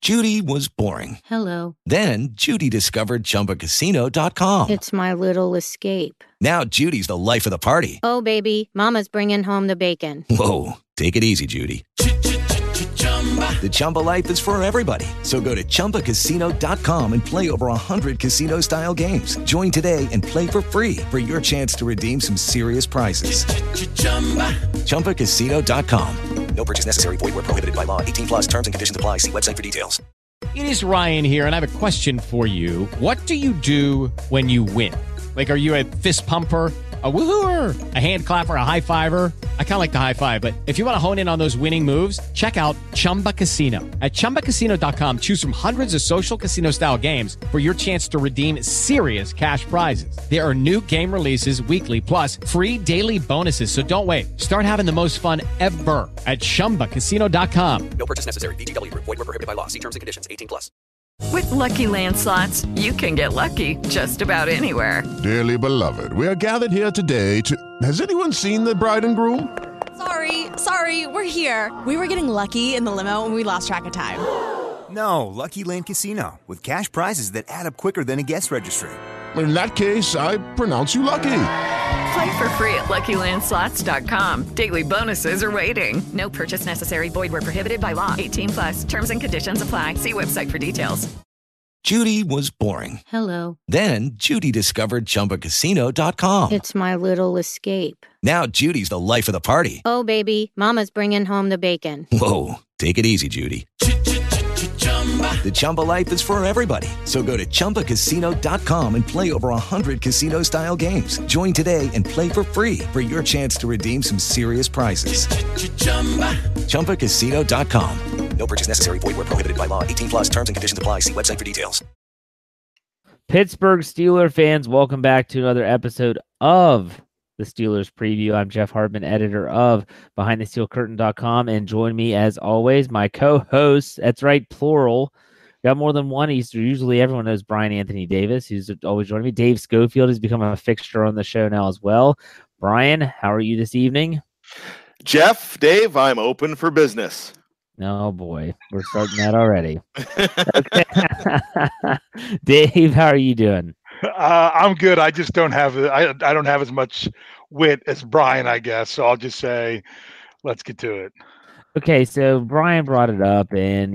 Judy was boring. Hello. Then Judy discovered ChumbaCasino.com. It's my little escape. Now Judy's the life of the party. Oh, baby, mama's bringing home the bacon. Whoa, take it easy, Judy. The Chumba life is for everybody. So go to ChumbaCasino.com and play over 100 casino-style games. Join today and play for free for your chance to redeem some serious prizes. ChumbaCasino.com. No purchase necessary. Void where prohibited by law. 18 plus terms and conditions apply. See website for details. It is Ryan here, and I have a question for you. What do you do when you win? Like, are you a fist pumper, a woohooer, a hand clapper, a high fiver? I kind of like the high five, but if you want to hone in on those winning moves, check out Chumba Casino. At ChumbaCasino.com, choose from hundreds of social casino-style games for your chance to redeem serious cash prizes. There are new game releases weekly, plus free daily bonuses, so don't wait. Start having the most fun ever at ChumbaCasino.com. No purchase necessary. VGW. Void where prohibited by law. See terms and conditions. 18 plus. With Lucky Land Slots, you can get lucky just about anywhere. Dearly beloved, we are gathered here today to... Has anyone seen the bride and groom? Sorry, we're here. We were getting lucky in the limo and we lost track of time. No, Lucky Land Casino, with cash prizes that add up quicker than a guest registry. In that case, I pronounce you lucky. Play for free at LuckyLandSlots.com. Daily bonuses are waiting. No purchase necessary. Void where prohibited by law. 18 plus. Terms and conditions apply. See website for details. Judy was boring. Hello. Then Judy discovered ChumbaCasino.com. It's my little escape. Now Judy's the life of the party. Oh, baby, mama's bringing home the bacon. Whoa, take it easy, Judy. The Chumba life is for everybody. So go to ChumbaCasino.com and play over 100 casino-style games. Join today and play for free for your chance to redeem some serious prizes. ChumbaCasino.com. No purchase necessary. Void where prohibited by law. 18 plus terms and conditions apply. See website for details. Pittsburgh Steelers fans, welcome back to another episode of the Steelers Preview. I'm Jeff Hartman, editor of BehindTheSteelCurtain.com, and join me as always, my co-hosts. That's right, plural. Got more than one Easter. Usually everyone knows Brian Anthony Davis, who's always joining me. Dave Schofield has become a fixture on the show now as well. Brian, how are you this evening? Jeff, Dave, I'm open for business. Oh boy, we're starting that already. Okay. Dave, how are you doing? I'm good. I just don't have I don't have as much wit as Brian, I guess. So I'll just say, let's get to it. Okay, so Brian brought it up, and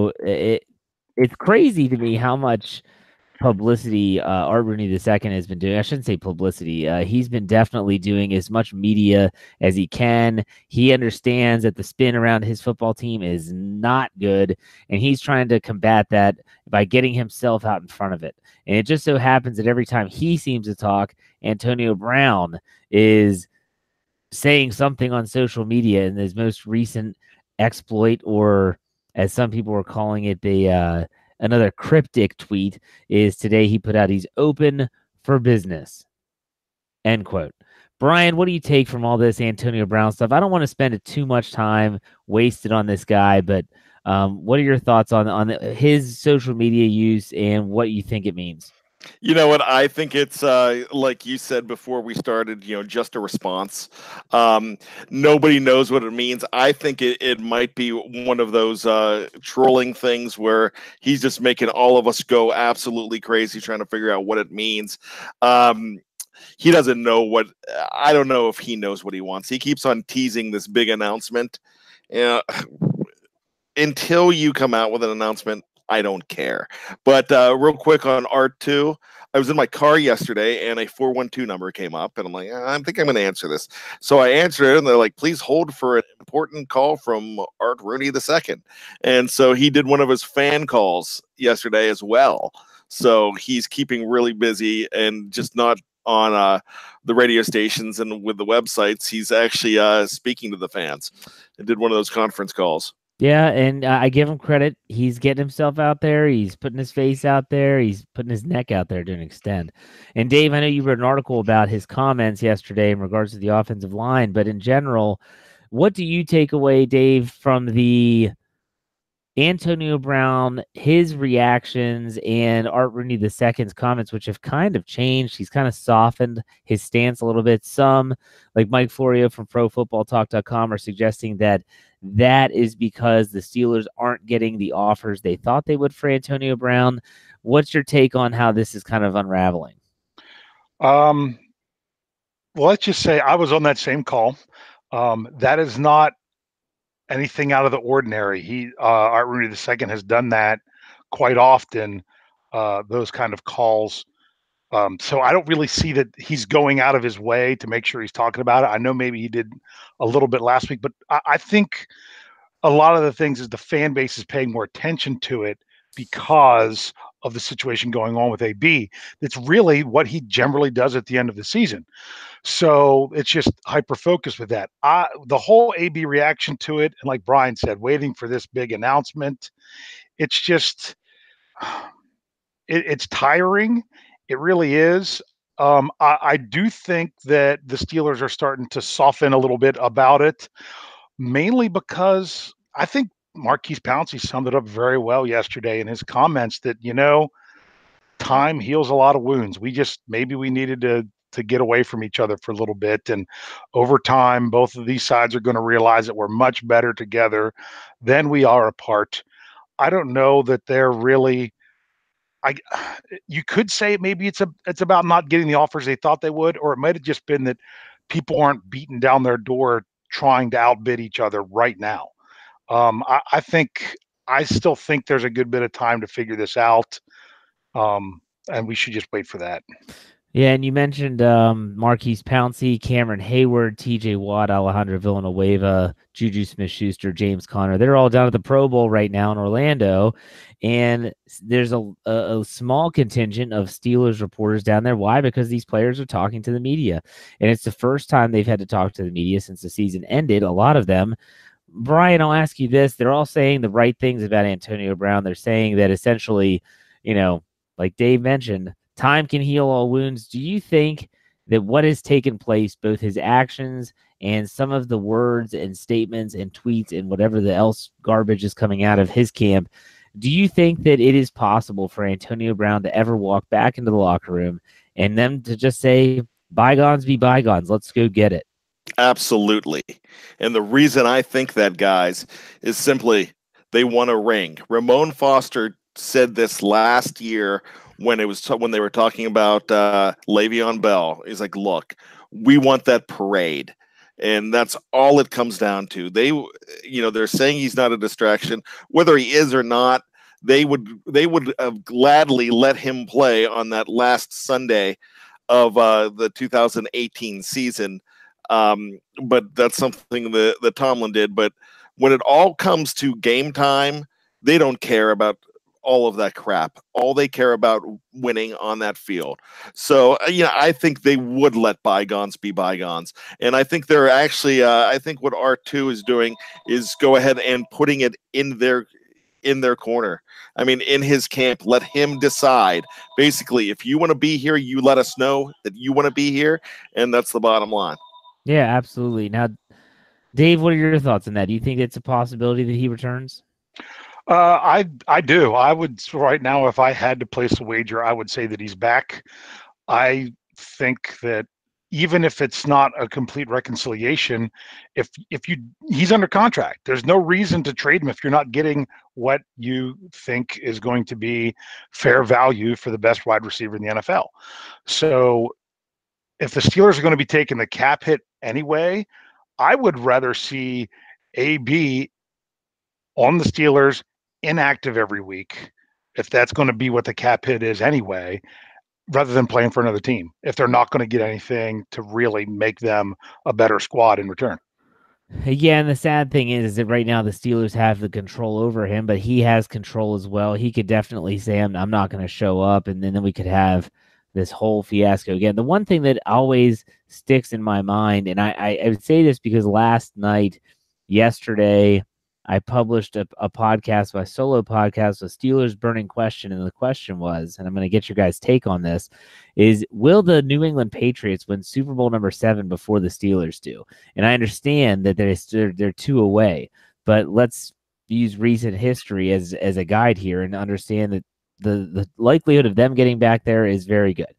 it's crazy to me how much publicity Art Rooney II has been doing. I shouldn't say publicity. He's been definitely doing as much media as he can. He understands that the spin around his football team is not good, and he's trying to combat that by getting himself out in front of it. And it just so happens that every time he seems to talk, Antonio Brown is saying something on social media in his most recent exploit, or as some people were calling it, another cryptic tweet is today he put out, he's open for business, end quote. Brian, what do you take from all this Antonio Brown stuff? I don't want to spend too much time wasted on this guy, but what are your thoughts on his social media use and what you think it means? You know what? I think it's like you said before we started, just a response. Nobody knows what it means. I think it might be one of those trolling things where he's just making all of us go absolutely crazy trying to figure out what it means. He doesn't know I don't know if he knows what he wants. He keeps on teasing this big announcement. Until you come out with an announcement, I don't care. But real quick on R2, I was in my car yesterday and a 412 number came up, and I'm like, I think I'm going to answer this. So I answered it, and they're like, please hold for an important call from Art Rooney II. And so he did one of his fan calls yesterday as well. So he's keeping really busy and just not on the radio stations and with the websites. He's actually speaking to the fans and did one of those conference calls. Yeah, and I give him credit. He's getting himself out there. He's putting his face out there. He's putting his neck out there to an extent. And Dave, I know you wrote an article about his comments yesterday in regards to the offensive line, but in general, what do you take away, Dave, from the Antonio Brown, his reactions, and Art Rooney II's comments, which have kind of changed. He's kind of softened his stance a little bit. Some, like Mike Florio from ProFootballTalk.com, are suggesting that is because the Steelers aren't getting the offers they thought they would for Antonio Brown. What's your take on how this is kind of unraveling? Well, let's just say I was on that same call. That is not anything out of the ordinary. Art Rooney II has done that quite often, those kind of calls. So I don't really see that he's going out of his way to make sure he's talking about it. I know maybe he did a little bit last week, but I think a lot of the things is the fan base is paying more attention to it because of the situation going on with AB. It's really what he generally does at the end of the season. So it's just hyper-focused with that. The whole AB reaction to it, and like Brian said, waiting for this big announcement, it's just, it's tiring. It really is. I do think that the Steelers are starting to soften a little bit about it, mainly because I think Marquise Pouncey summed it up very well yesterday in his comments that, time heals a lot of wounds. Maybe we needed to get away from each other for a little bit. And over time, both of these sides are going to realize that we're much better together than we are apart. I don't know that they're really, you could say maybe it's about not getting the offers they thought they would, or it might have just been that people aren't beating down their door trying to outbid each other right now. I still think there's a good bit of time to figure this out. And we should just wait for that. Yeah, and you mentioned Marquise Pouncey, Cameron Hayward, TJ Watt, Alejandro Villanueva, Juju Smith-Schuster, James Conner. They're all down at the Pro Bowl right now in Orlando, and there's a small contingent of Steelers reporters down there. Why? Because these players are talking to the media, and it's the first time they've had to talk to the media since the season ended, a lot of them. Brian, I'll ask you this. They're all saying the right things about Antonio Brown. They're saying that essentially, like Dave mentioned, time can heal all wounds. Do you think that what has taken place, both his actions and some of the words and statements and tweets and whatever the else garbage is coming out of his camp, do you think that it is possible for Antonio Brown to ever walk back into the locker room and them to just say, bygones be bygones, let's go get it? Absolutely. And the reason I think that, guys, is simply they want a ring. Ramon Foster said this last year when they were talking about Le'Veon Bell. He's like, look, we want that parade. And that's all it comes down to. They're saying he's not a distraction. Whether he is or not, they would have gladly let him play on that last Sunday of the 2018 season. But that's something that Tomlin did. But when it all comes to game time, they don't care about all of that crap. All they care about winning on that field. So, I think they would let bygones be bygones. And I think they're actually, I think what R2 is doing is go ahead and putting it in their corner. I mean, in his camp, let him decide. Basically, if you want to be here, you let us know that you want to be here. And that's the bottom line. Yeah, absolutely. Now, Dave, what are your thoughts on that? Do you think it's a possibility that he returns? I do. I would right now, if I had to place a wager, I would say that he's back. I think that even if it's not a complete reconciliation, he's under contract, there's no reason to trade him if you're not getting what you think is going to be fair value for the best wide receiver in the NFL. So if the Steelers are going to be taking the cap hit anyway, I would rather see AB on the Steelers inactive every week, if that's going to be what the cap hit is anyway, rather than playing for another team, if they're not going to get anything to really make them a better squad in return. Yeah, and the sad thing is that right now the Steelers have the control over him, but he has control as well. He could definitely say, I'm not going to show up, and then we could have this whole fiasco again. The one thing that always sticks in my mind, and I would say this because yesterday, I published a podcast, my solo podcast, a Steelers Burning Question, and the question was, and I'm going to get your guys' take on this, is will the New England Patriots win Super Bowl number 7 before the Steelers do? And I understand that they're 2 away, but let's use recent history as a guide here and understand that the likelihood of them getting back there is very good.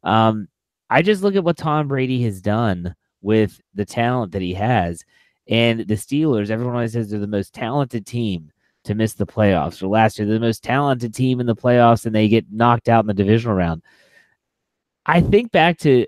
I just look at what Tom Brady has done with the talent that he has, and the Steelers. Everyone always says they're the most talented team to miss the playoffs. Or last year, they're the most talented team in the playoffs, and they get knocked out in the divisional round. I think back to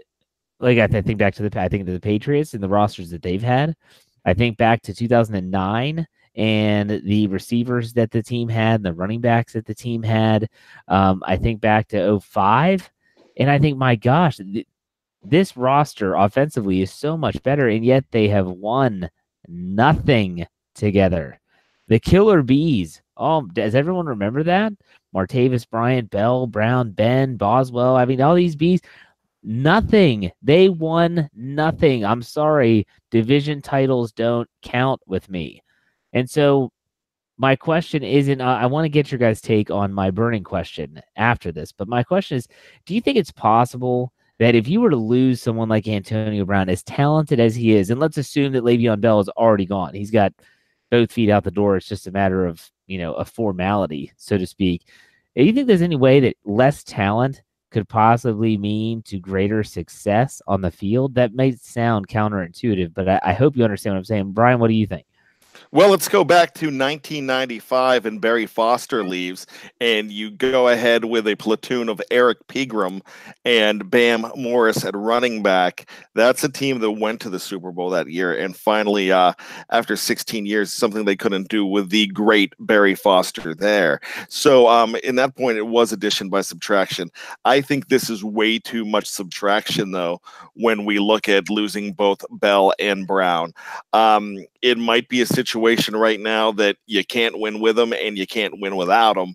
the Patriots and the rosters that they've had. I think back to 2009 and the receivers that the team had, and the running backs that the team had. I think back to 2005, and I think, my gosh, this roster offensively is so much better, and yet they have won nothing together. The Killer Bees. Oh, does everyone remember that? Martavis Bryant, Bell, Brown, Ben, Boswell. I mean, all these Bees. Nothing. They won nothing. I'm sorry. Division titles don't count with me. And so my question isn't, I want to get your guys' take on my burning question after this. But my question is, do you think it's possible that if you were to lose someone like Antonio Brown, as talented as he is, and let's assume that Le'Veon Bell is already gone, he's got both feet out the door. It's just a matter of, a formality, so to speak. Do you think there's any way that less talent could possibly mean to greater success on the field? That may sound counterintuitive, but I hope you understand what I'm saying. Brian, what do you think? Well, let's go back to 1995 and Barry Foster leaves, and you go ahead with a platoon of Eric Pegram and Bam Morris at running back. That's a team that went to the Super Bowl that year, and finally, after 16 years, something they couldn't do with the great Barry Foster there. So in that point, it was addition by subtraction. I think this is way too much subtraction, though, when we look at losing both Bell and Brown. It might be a situation right now that you can't win with them and you can't win without them.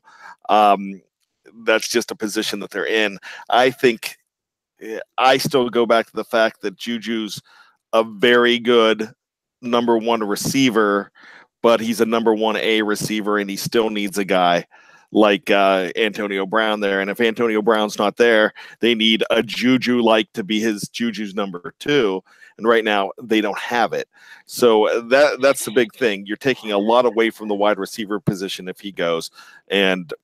That's just a position that they're in. I think I still go back to the fact that Juju's a very good number one receiver, but he's a number 1A receiver, and he still needs a guy like Antonio Brown there. And if Antonio Brown's not there, they need a Juju-like to be Juju's number 2. And right now they don't have it. So that's the big thing. You're taking a lot away from the wide receiver position if he goes. And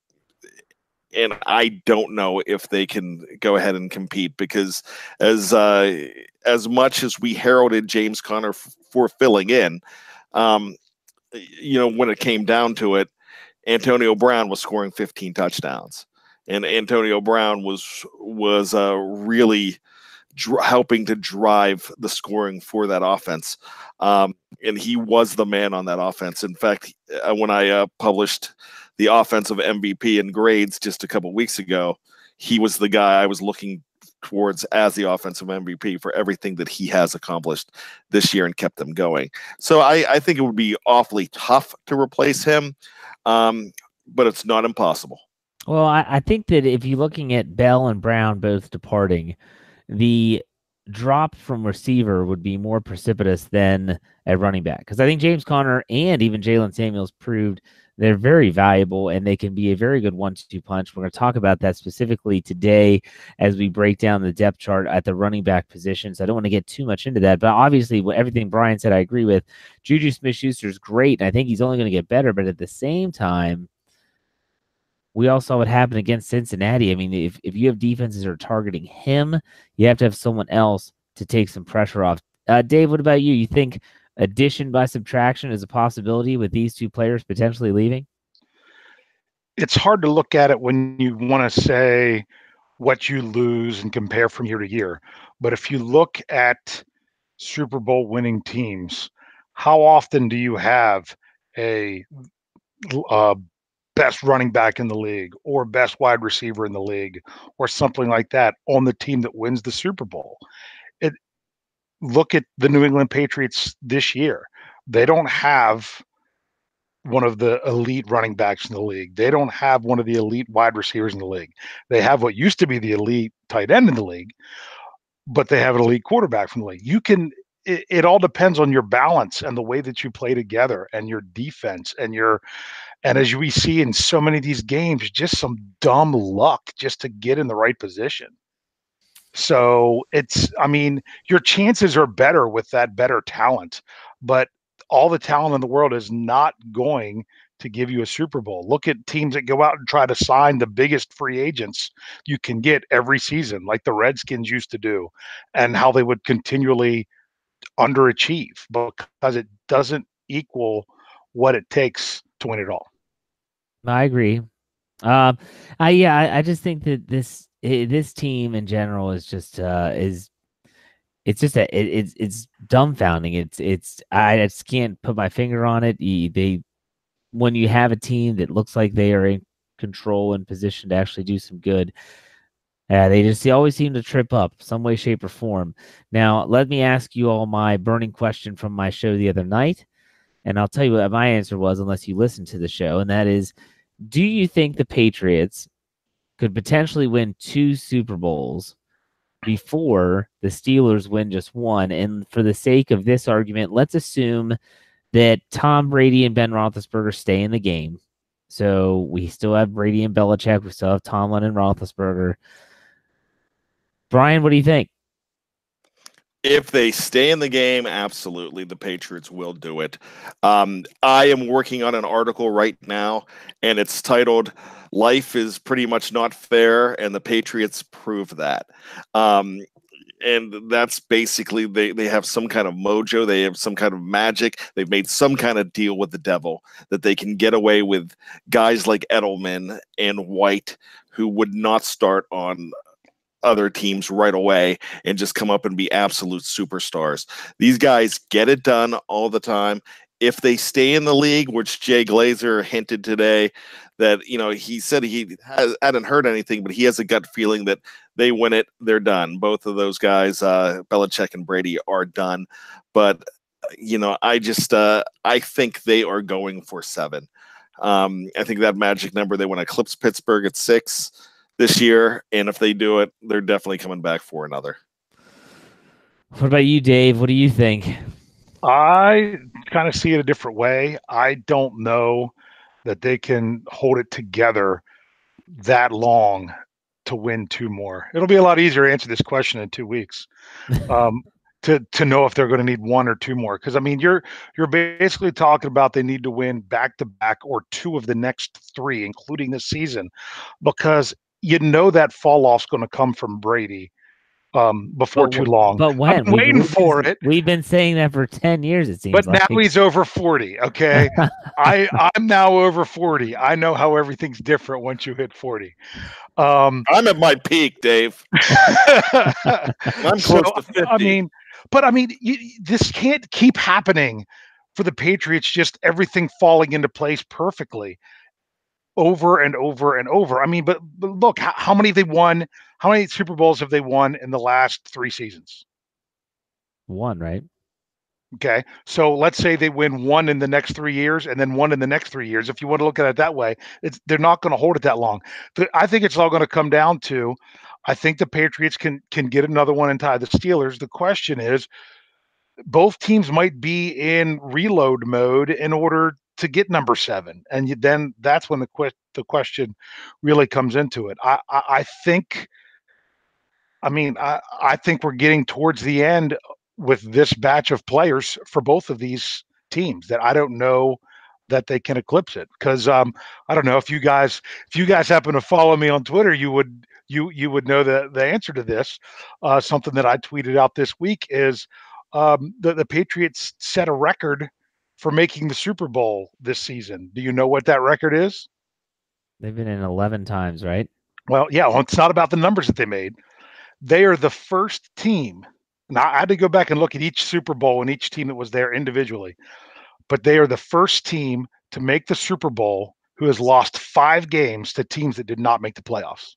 I don't know if they can go ahead and compete, because as much as we heralded James Conner for filling in, when it came down to it, Antonio Brown was scoring 15 touchdowns, and Antonio Brown was really helping to drive the scoring for that offense. And he was the man on that offense. In fact, when I published the offensive MVP and grades just a couple weeks ago, he was the guy I was looking towards as the offensive MVP for everything that he has accomplished this year and kept them going. So I think it would be awfully tough to replace him, but it's not impossible. Well, I think that if you're looking at Bell and Brown both departing, the drop from receiver would be more precipitous than at running back. Because I think James Conner and even Jalen Samuels proved they're very valuable, and they can be a very good 1-2 punch. We're going to talk about that specifically today as we break down the depth chart at the running back position. So I don't want to get too much into that. But obviously, everything Brian said, I agree with. Juju Smith-Schuster is great, and I think he's only going to get better. But at the same time, we all saw what happened against Cincinnati. I mean, if you have defenses that are targeting him, you have to have someone else to take some pressure off. Dave, what about you? You think addition by subtraction is a possibility with these two players potentially leaving? It's hard to look at it when you want to say what you lose and compare from year to year. But if you look at Super Bowl winning teams, how often do you have a best running back in the league or best wide receiver in the league or something like that on the team that wins the Super Bowl? Look at the New England Patriots this year. They don't have one of the elite running backs in the league. They don't have one of the elite wide receivers in the league. They have what used to be the elite tight end in the league, but they have an elite quarterback from the league. It all depends on your balance and the way that you play together and your defense and as we see in so many of these games, just some dumb luck just to get in the right position. So your chances are better with that better talent, but all the talent in the world is not going to give you a Super Bowl. Look at teams that go out and try to sign the biggest free agents you can get every season, like the Redskins used to do, and how they would continually underachieve because it doesn't equal what it takes to win it all. I agree. I just think that this team in general is just it's dumbfounding. I just can't put my finger on it. When you have a team that looks like they are in control and position to actually do some good, they always seem to trip up some way, shape, or form. Now, let me ask you all my burning question from my show the other night, and I'll tell you what my answer was unless you listen to the show, and that is, do you think the Patriots could potentially win 2 Super Bowls before the Steelers win just one? And for the sake of this argument, let's assume that Tom Brady and Ben Roethlisberger stay in the game. So we still have Brady and Belichick. We still have Tomlin and Roethlisberger. Brian, what do you think? If they stay in the game, absolutely, the Patriots will do it. I am working on an article right now, and it's titled "Life is Pretty Much Not Fair, and the Patriots Prove That." And that's basically they have some kind of mojo. They have some kind of magic. They've made some kind of deal with the devil that they can get away with guys like Edelman and White, who would not start on other teams right away and just come up and be absolute superstars. These guys get it done all the time. If they stay in the league, which Jay Glazer hinted today, that, he said he hadn't heard anything, but he has a gut feeling that they win it, they're done. Both of those guys, Belichick and Brady, are done. But, I think they are going for 7. I think that magic number, they want to eclipse Pittsburgh at 6 this year, and if they do it, they're definitely coming back for another. What about you, Dave? What do you think? I kind of see it a different way. I don't know that they can hold it together that long to win 2 more. It'll be a lot easier to answer this question in 2 weeks to know if they're going to need 1 or 2 more. Because, you're basically talking about they need to win back-to-back or 2 of the next 3, including this season, because that fall off's going to come from Brady before too long. But when? I'm waiting for it. We've been saying that for 10 years, it seems But like. now he's over 40, okay? I'm now over 40. I know how everything's different once you hit 40. I'm at my peak, Dave. I'm close to 50. This can't keep happening for the Patriots, just everything falling into place perfectly over and over and over. But look, how many they won? How many Super Bowls have they won in the last 3 seasons? 1, right? Okay. So let's say they win 1 in the next 3 years and then 1 in the next 3 years. If you want to look at it that way, they're not going to hold it that long. I think it's all going to come down to, I think the Patriots can get another one and tie the Steelers. The question is, both teams might be in reload mode in order to get number 7, and then that's when the question really comes into it. I think we're getting towards the end with this batch of players for both of these teams that I don't know that they can eclipse it, because I don't know if you guys happen to follow me on Twitter, you would know the answer to this. Something that I tweeted out this week is the Patriots set a record for making the Super Bowl this season. Do you know what that record is? They've been in 11 times, right? Well, yeah. Well, it's not about the numbers that they made. They are the first team. Now, I had to go back and look at each Super Bowl and each team that was there individually. But they are the first team to make the Super Bowl who has lost 5 games to teams that did not make the playoffs.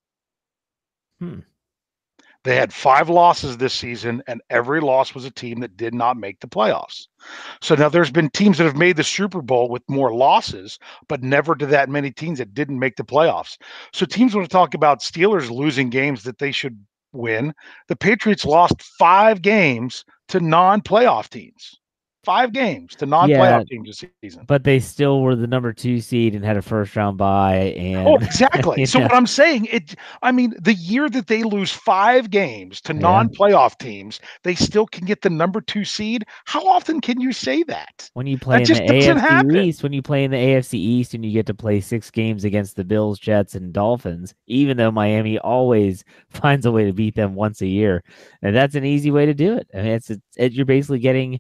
They had 5 losses this season, and every loss was a team that did not make the playoffs. So now there's been teams that have made the Super Bowl with more losses, but never to that many teams that didn't make the playoffs. So teams want to talk about Steelers losing games that they should win. The Patriots lost 5 games to non-playoff teams. 5 games to non-playoff teams this season. But they still were the number 2 seed and had a first round bye. And exactly. So what I'm saying, the year that they lose 5 games to non-playoff teams, they still can get the number 2 seed. How often can you say that? When you play in the AFC East, when you play in the AFC East and you get to play 6 games against the Bills, Jets, and Dolphins, even though Miami always finds a way to beat them once a year, and that's an easy way to do it. I mean, you're basically getting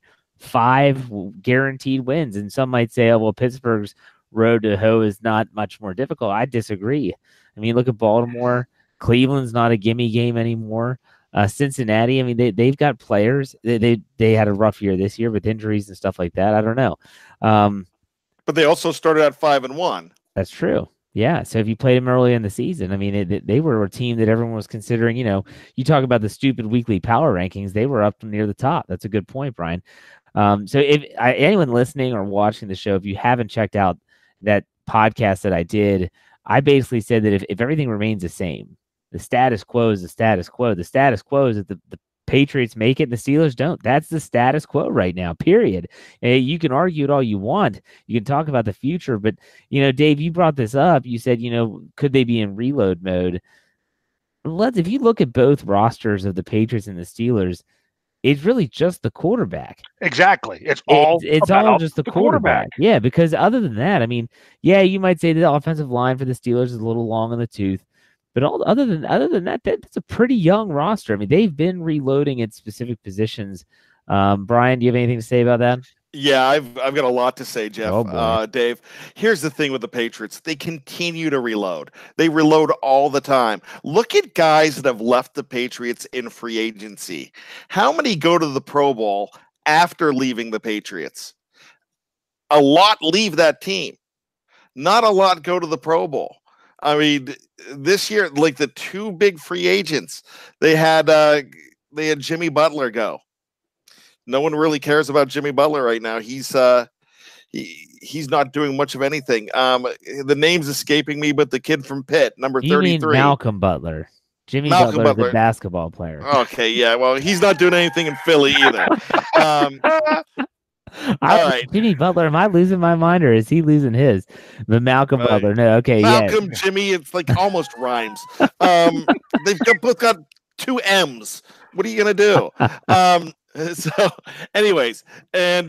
5 guaranteed wins, and some might say, "Oh, well, Pittsburgh's road to hoe is not much more difficult." I disagree. I mean, look at Baltimore. Cleveland's not a gimme game anymore. Cincinnati, I mean, they've got players. They had a rough year this year with injuries and stuff like that. I don't know. But they also started at 5-1. That's true. Yeah. So if you played them early in the season, I mean, they were a team that everyone was considering. You know, you talk about the stupid weekly power rankings; they were up near the top. That's a good point, Brian. So if anyone listening or watching the show, if you haven't checked out that podcast that I did, I basically said that if everything remains the same, the status quo is the status quo. The status quo is that the Patriots make it and the Steelers don't. That's the status quo right now, period. You can argue it all you want. You can talk about the future, but, Dave, you brought this up. You said, could they be in reload mode? If you look at both rosters of the Patriots and the Steelers, it's really just the quarterback. Exactly. It's all just the quarterback. Yeah, because other than that, I mean, yeah, you might say the offensive line for the Steelers is a little long in the tooth, but other than that, that's a pretty young roster. I mean, they've been reloading at specific positions. Brian, do you have anything to say about that? Yeah, I've got a lot to say, Jeff. Oh, Dave, here's the thing with the Patriots. They continue to reload. They reload all the time. Look at guys that have left the Patriots in free agency. How many go to the Pro Bowl after leaving the Patriots? A lot leave that team. Not a lot go to the Pro Bowl. I mean, this year, like the 2 big free agents, they had Jimmy Butler go. No one really cares about Jimmy Butler right now. He's not doing much of anything. The name's escaping me, but the kid from Pitt, number 33. You mean Malcolm Butler. Jimmy Butler, the basketball player. Okay, yeah. Well, he's not doing anything in Philly either. All right. Jimmy Butler, am I losing my mind or is he losing his? The Malcolm Butler. No, okay. Malcolm, yeah. Jimmy, it's like almost rhymes. They've both got 2 M's. What are you going to do? So, anyways, and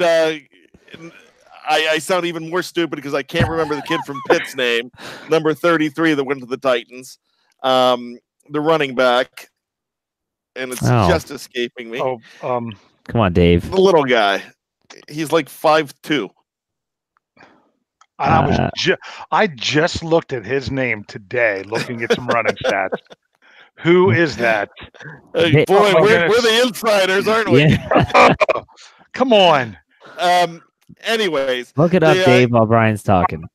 I sound even more stupid because I can't remember the kid from Pitt's name, number 33 that went to the Titans, the running back, and it's just escaping me. Come on, Dave. The little guy. He's like 5'2". I just looked at his name today, looking at some running stats. Who is that? Hey, boy, we're the insiders, aren't we? Yeah. Come on. Anyways, look it up, Dave, while Brian's talking.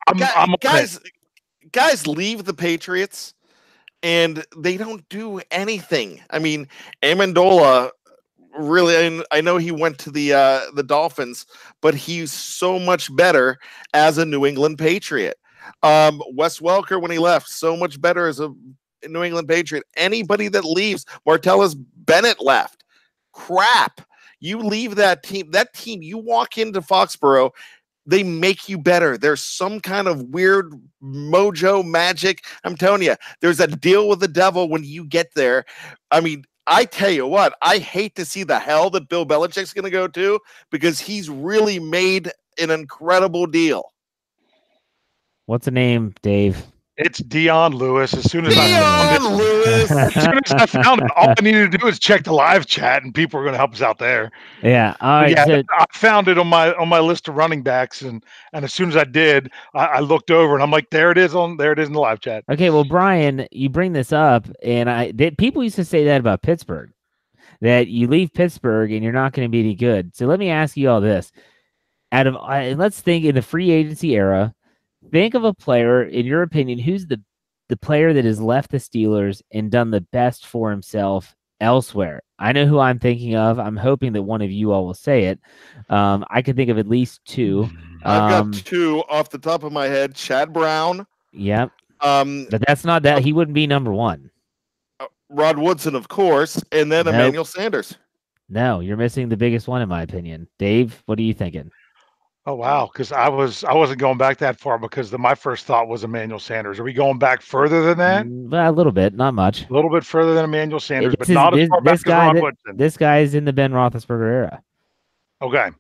Guys leave the Patriots and they don't do anything. I mean, Amendola, really, I know he went to the Dolphins, but he's so much better as a New England Patriot. Wes Welker, when he left, so much better as a New England Patriot. Anybody that leaves, Martellus Bennett left. Crap. You leave that team, you walk into Foxborough, they make you better. There's some kind of weird mojo magic. I'm telling you, there's a deal with the devil when you get there. I mean, I tell you what, I hate to see the hell that Bill Belichick's going to go to because he's really made an incredible deal. What's the name, Dave? It's Dion Lewis. As soon as I found it, all I needed to do is check the live chat, and people are going to help us out there. Yeah, all right. Yeah, so I found it on my list of running backs, and as soon as I did, I looked over, and I'm like, there it is in the live chat. Okay, well, Brian, you bring this up, and people used to say that about Pittsburgh, that you leave Pittsburgh and you're not going to be any good. So let me ask you all this: let's think in the free agency era. Think of a player, in your opinion, who's the player that has left the Steelers and done the best for himself elsewhere. I know who I'm thinking of. I'm hoping that one of you all will say it. I can think of at least 2. I've got 2 off the top of my head. Chad Brown. Yep. But that's not that. He wouldn't be number 1. Rod Woodson, of course, and then Emmanuel Sanders. No, you're missing the biggest one in my opinion. Dave, what are you thinking? Oh wow, because I wasn't going back that far because my first thought was Emmanuel Sanders. Are we going back further than that? Well, a little bit, not much. A little bit further than Emmanuel Sanders, but This is- not as this- far back this as guy Ron that- Woodson. This guy is in the Ben Roethlisberger era. Okay.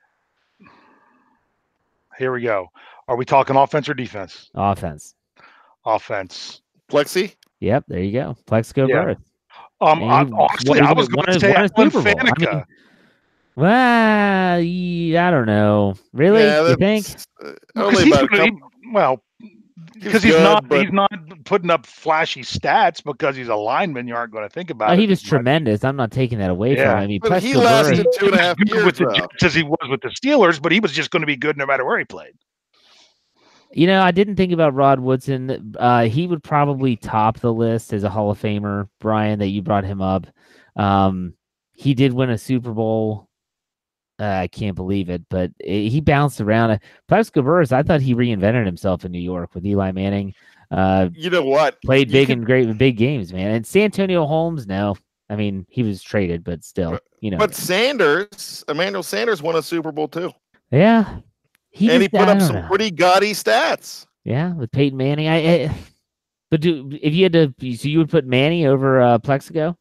Here we go. Are we talking offense or defense? Offense. Offense. Plexi? Yep, there you go. Plexico Yeah. Burress. Honestly, I was going to say Alan Faneca. Well, yeah, I don't know. Really? Yeah, you think? Only about a couple. Well, because he's not putting up flashy stats because he's a lineman. You aren't going to think about Oh, it. he was tremendous. I'm not taking that away from him. I mean, But he Plexico lasted Burress, 2.5 years with the though. Jets as he was with the Steelers, but he was just going to be good no matter where he played. you know, I didn't think about Rod Woodson. He would probably top the list as a Hall of Famer, Brian, that you brought him up. He did win a Super Bowl. I can't believe it, but he bounced around. Plexico Burress, I thought he reinvented himself in New York with Eli Manning. You know what? Played big and great in big games, man. And Santonio Holmes, no. I mean, he was traded, but still, you know. But Emmanuel Sanders won a Super Bowl too. Yeah. He put I up don't some know. pretty gaudy stats. Yeah, with Peyton Manning. But if you had to, so you would put Manning over Plexico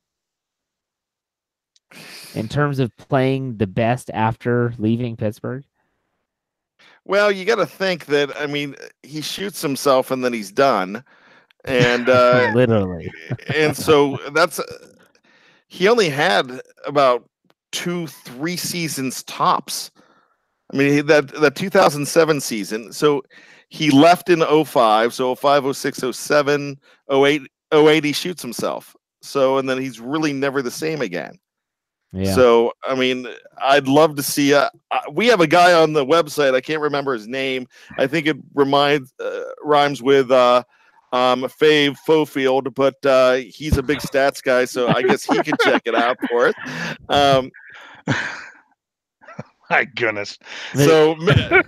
in terms of playing the best after leaving Pittsburgh? Well, you got to think that, I mean, he shoots himself and then he's done. And literally. And so he only had about 2-3 seasons tops. I mean, that 2007 season. So he left in 05. So 05, 06, 07, 08, he shoots himself. So, and then he's really never the same again. Yeah. So, I mean, I'd love to see. We have a guy on the website. I can't remember his name. I think it rhymes with Fave Fofield, but he's a big stats guy, so I guess he can check it out for us. My goodness. So, and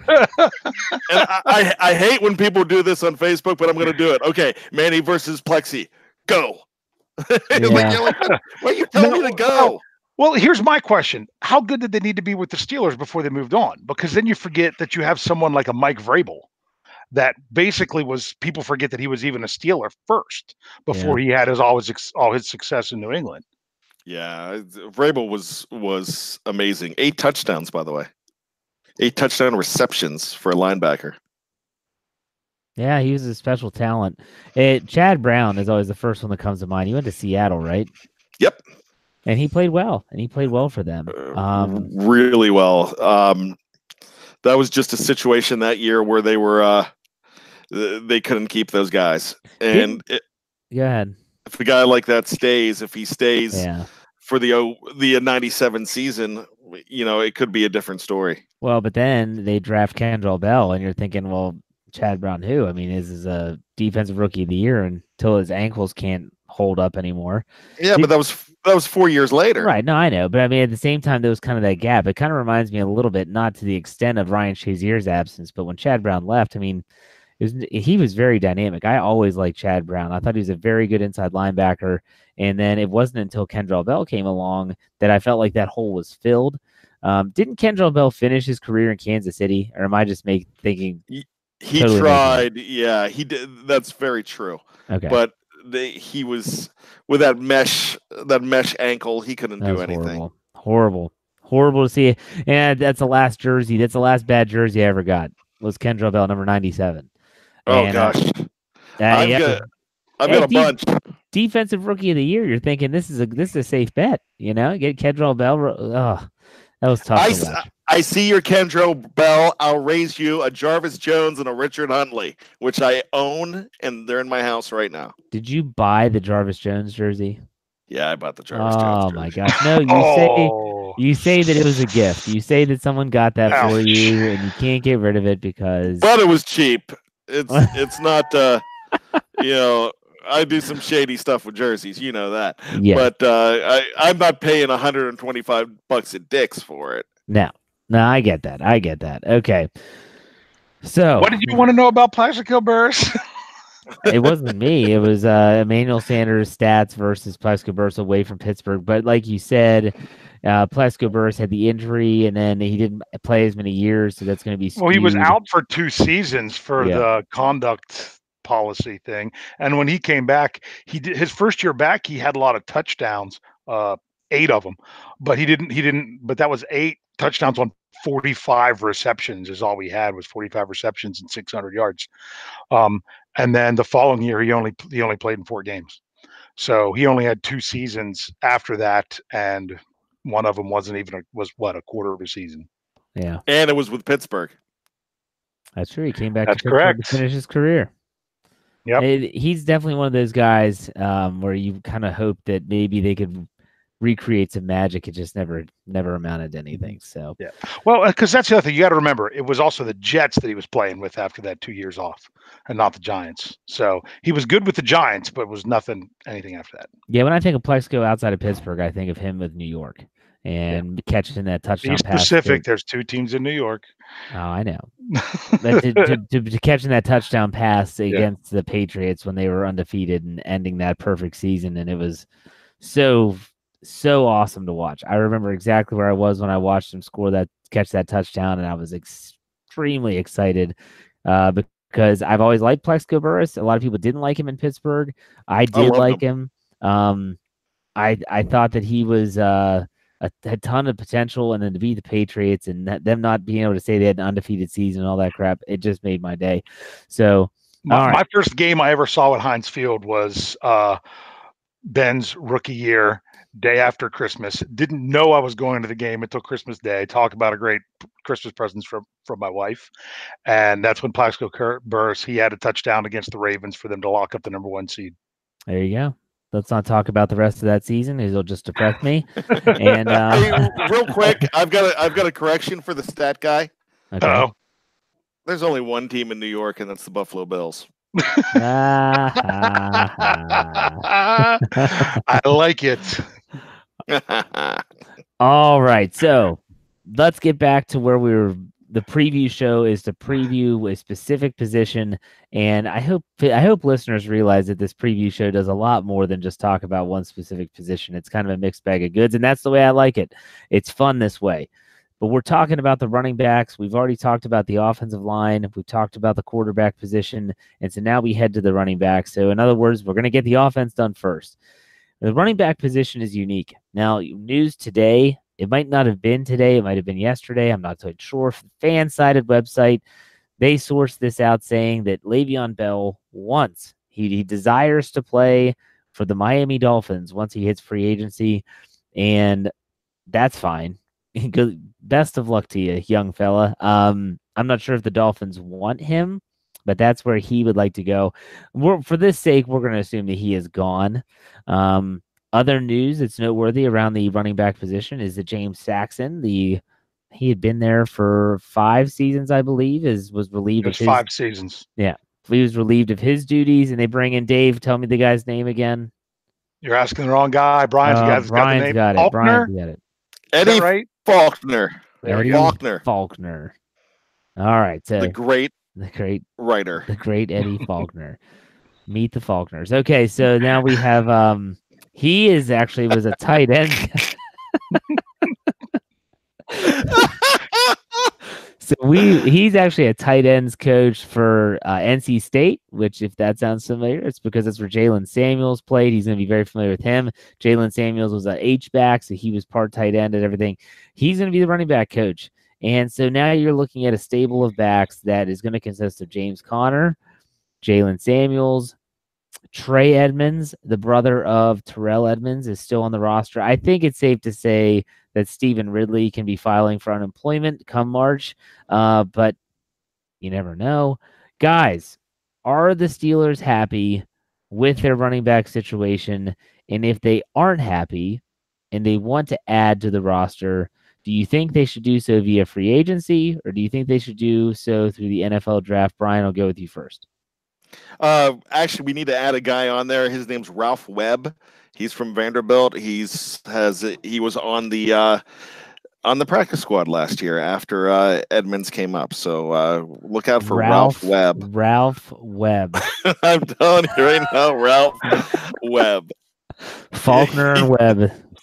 I hate when people do this on Facebook, but I'm going to do it. Okay, Manny versus Plexi, go. Like, why are you telling me to go? Well, here's my question. How good did they need to be with the Steelers before they moved on? Because then you forget that you have someone like a Mike Vrabel that basically people forget that he was even a Steeler first before he had all his success in New England. Yeah, Vrabel was amazing. 8 touchdowns, by the way. 8 touchdown receptions for a linebacker. Yeah, he was a special talent. Chad Brown is always the first one that comes to mind. He went to Seattle, right? Yep. And he played well. For them. Really well. That was just a situation that year where they were they couldn't keep those guys. And go ahead. If a guy like that stays, yeah. for the 97 season, you know, it could be a different story. Well, but then they draft Kendrell Bell, and you're thinking, well, Chad Brown, who? I mean, this is a defensive rookie of the year until his ankles can't hold up anymore. Yeah, but that was 4 years later. Right. No, I know. But I mean, at the same time, there was kind of that gap. It kind of reminds me a little bit, not to the extent of Ryan Shazier's absence, but when Chad Brown left, I mean, he was very dynamic. I always liked Chad Brown. I thought he was a very good inside linebacker. And then it wasn't until Kendrell Bell came along that I felt like that hole was filled. Didn't Kendrell Bell finish his career in Kansas City? Or am I just thinking? He totally tried. Yeah, he did. That's very true. Okay. But he was with that mesh ankle. He couldn't do anything. Horrible to see. And that's the last jersey. That's the last bad jersey I ever got. Was Kendrell Bell number 97. Oh and, gosh. I've got a bunch. Defensive rookie of the year. You're thinking this is a safe bet. You know, get Kendrell Bell. Oh, that was tough. I see your Kendrell Bell. I'll raise you a Jarvis Jones and a Richard Huntley, which I own, and they're in my house right now. Did you buy the Jarvis Jones jersey? Yeah, I bought the Jarvis Jones jersey. Oh my gosh! No, you say that it was a gift. You say that someone got that for you, and you can't get rid of it because. But it was cheap. It's not. You know, I do some shady stuff with jerseys. You know that. Yeah. But I'm not paying $125 at Dick's for it. No, I get that. Okay. So, what did you want to know about Plaxico Burress? It wasn't me. It was Emmanuel Sanders stats versus Plaxico Burress away from Pittsburgh. But like you said, Plaxico Burress had the injury, and then he didn't play as many years, so that's going to be skewed. Well, he was out for 2 seasons for the conduct policy thing, and when he came back, he did his first year back. He had a lot of touchdowns, 8 of them, but he didn't. But that was 8 touchdowns on 45 receptions. Is all we had was 45 receptions and 600 yards. And then the following year, he only played in 4 games, so he only had 2 seasons after that, and one of them was a quarter of a season. Yeah, and it was with Pittsburgh. That's true. He came back. That's to Pittsburgh correct. to finish his career. Yep. He's definitely one of those guys where you kind of hope that maybe they could recreate some magic. It just never amounted to anything. So yeah, well, because that's the other thing you got to remember. It was also the Jets that he was playing with after that 2 years off, and not the Giants. So he was good with the Giants, but was anything after that. Yeah, when I think of Plaxico outside of Pittsburgh, I think of him with New York and catching that touchdown Be pass. specific. There's 2 teams in New York. Oh, I know. But to catching that touchdown pass against the Patriots when they were undefeated and ending that perfect season, and it was so awesome to watch. I remember exactly where I was when I watched him catch that touchdown, and I was extremely excited because I've always liked Plaxico Burress. A lot of people didn't like him in Pittsburgh. I did like him. I thought that he was a ton of potential, and then to beat the Patriots and them not being able to say they had an undefeated season and all that crap, it just made my day. So my first game I ever saw at Heinz Field was Ben's rookie year, day after Christmas. Didn't know I was going to the game until Christmas Day. Talk about a great Christmas presents from my wife. And that's when Plaxico Burress, he had a touchdown against the Ravens for them to lock up the number 1 seed. There you go. Let's not talk about the rest of that season. It'll just depress me. And hey, real quick, I've got a correction for the stat guy. Okay. There's only one team in New York, and that's the Buffalo Bills. I like it. All right, so let's get back to where we were. The preview show is to preview a specific position, and I hope listeners realize that this preview show does a lot more than just talk about one specific position. It's kind of a mixed bag of goods, and that's the way I like it. It's fun this way. But we're talking about the running backs. We've already talked about the offensive line. We've talked about the quarterback position, and so now we head to the running back. So in other words, we're going to get the offense done first. The running back position is unique. Now, news today, it might not have been today. It might have been yesterday. I'm not totally sure. Fan-sided website, they sourced this out saying that Le'Veon Bell wants, he desires to play for the Miami Dolphins once he hits free agency, and that's fine. Best of luck to you, young fella. I'm not sure if the Dolphins want him, but that's where he would like to go. For this sake, we're going to assume that he is gone. Other news that's noteworthy around the running back position is that James Saxon, he had been there for 5 seasons, I believe, was relieved of his 5 seasons. Yeah, he was relieved of his duties, and they bring in Dave. Tell me the guy's name again. You're asking the wrong guy. Brian's got the name. Got it. Brian's got it. Eddie right? Faulkner. Faulkner. All right, so the great writer, the great Eddie Faulkner. Meet the Faulkners. Okay, so now we have he was a tight end. So he's actually a tight ends coach for NC State, which, if that sounds familiar, it's because that's where Jalen Samuels played. He's going to be very familiar with him. Jalen Samuels was an H-back, so he was part tight end and everything. He's going to be the running back coach. And so now you're looking at a stable of backs that is going to consist of James Conner, Jalen Samuels, Trey Edmonds, the brother of Terrell Edmonds, is still on the roster. I think it's safe to say that Stephen Ridley can be filing for unemployment come March, but you never know. Guys, are the Steelers happy with their running back situation? And if they aren't happy and they want to add to the roster, do you think they should do so via free agency, or do you think they should do so through the NFL draft? Brian, I'll go with you first. Actually, we need to add a guy on there. His name's Ralph Webb. He's from Vanderbilt. He was on the practice squad last year after Edmonds came up. So look out for Ralph Webb. Ralph Webb. I'm telling you right now, Ralph Webb. Faulkner and Webb.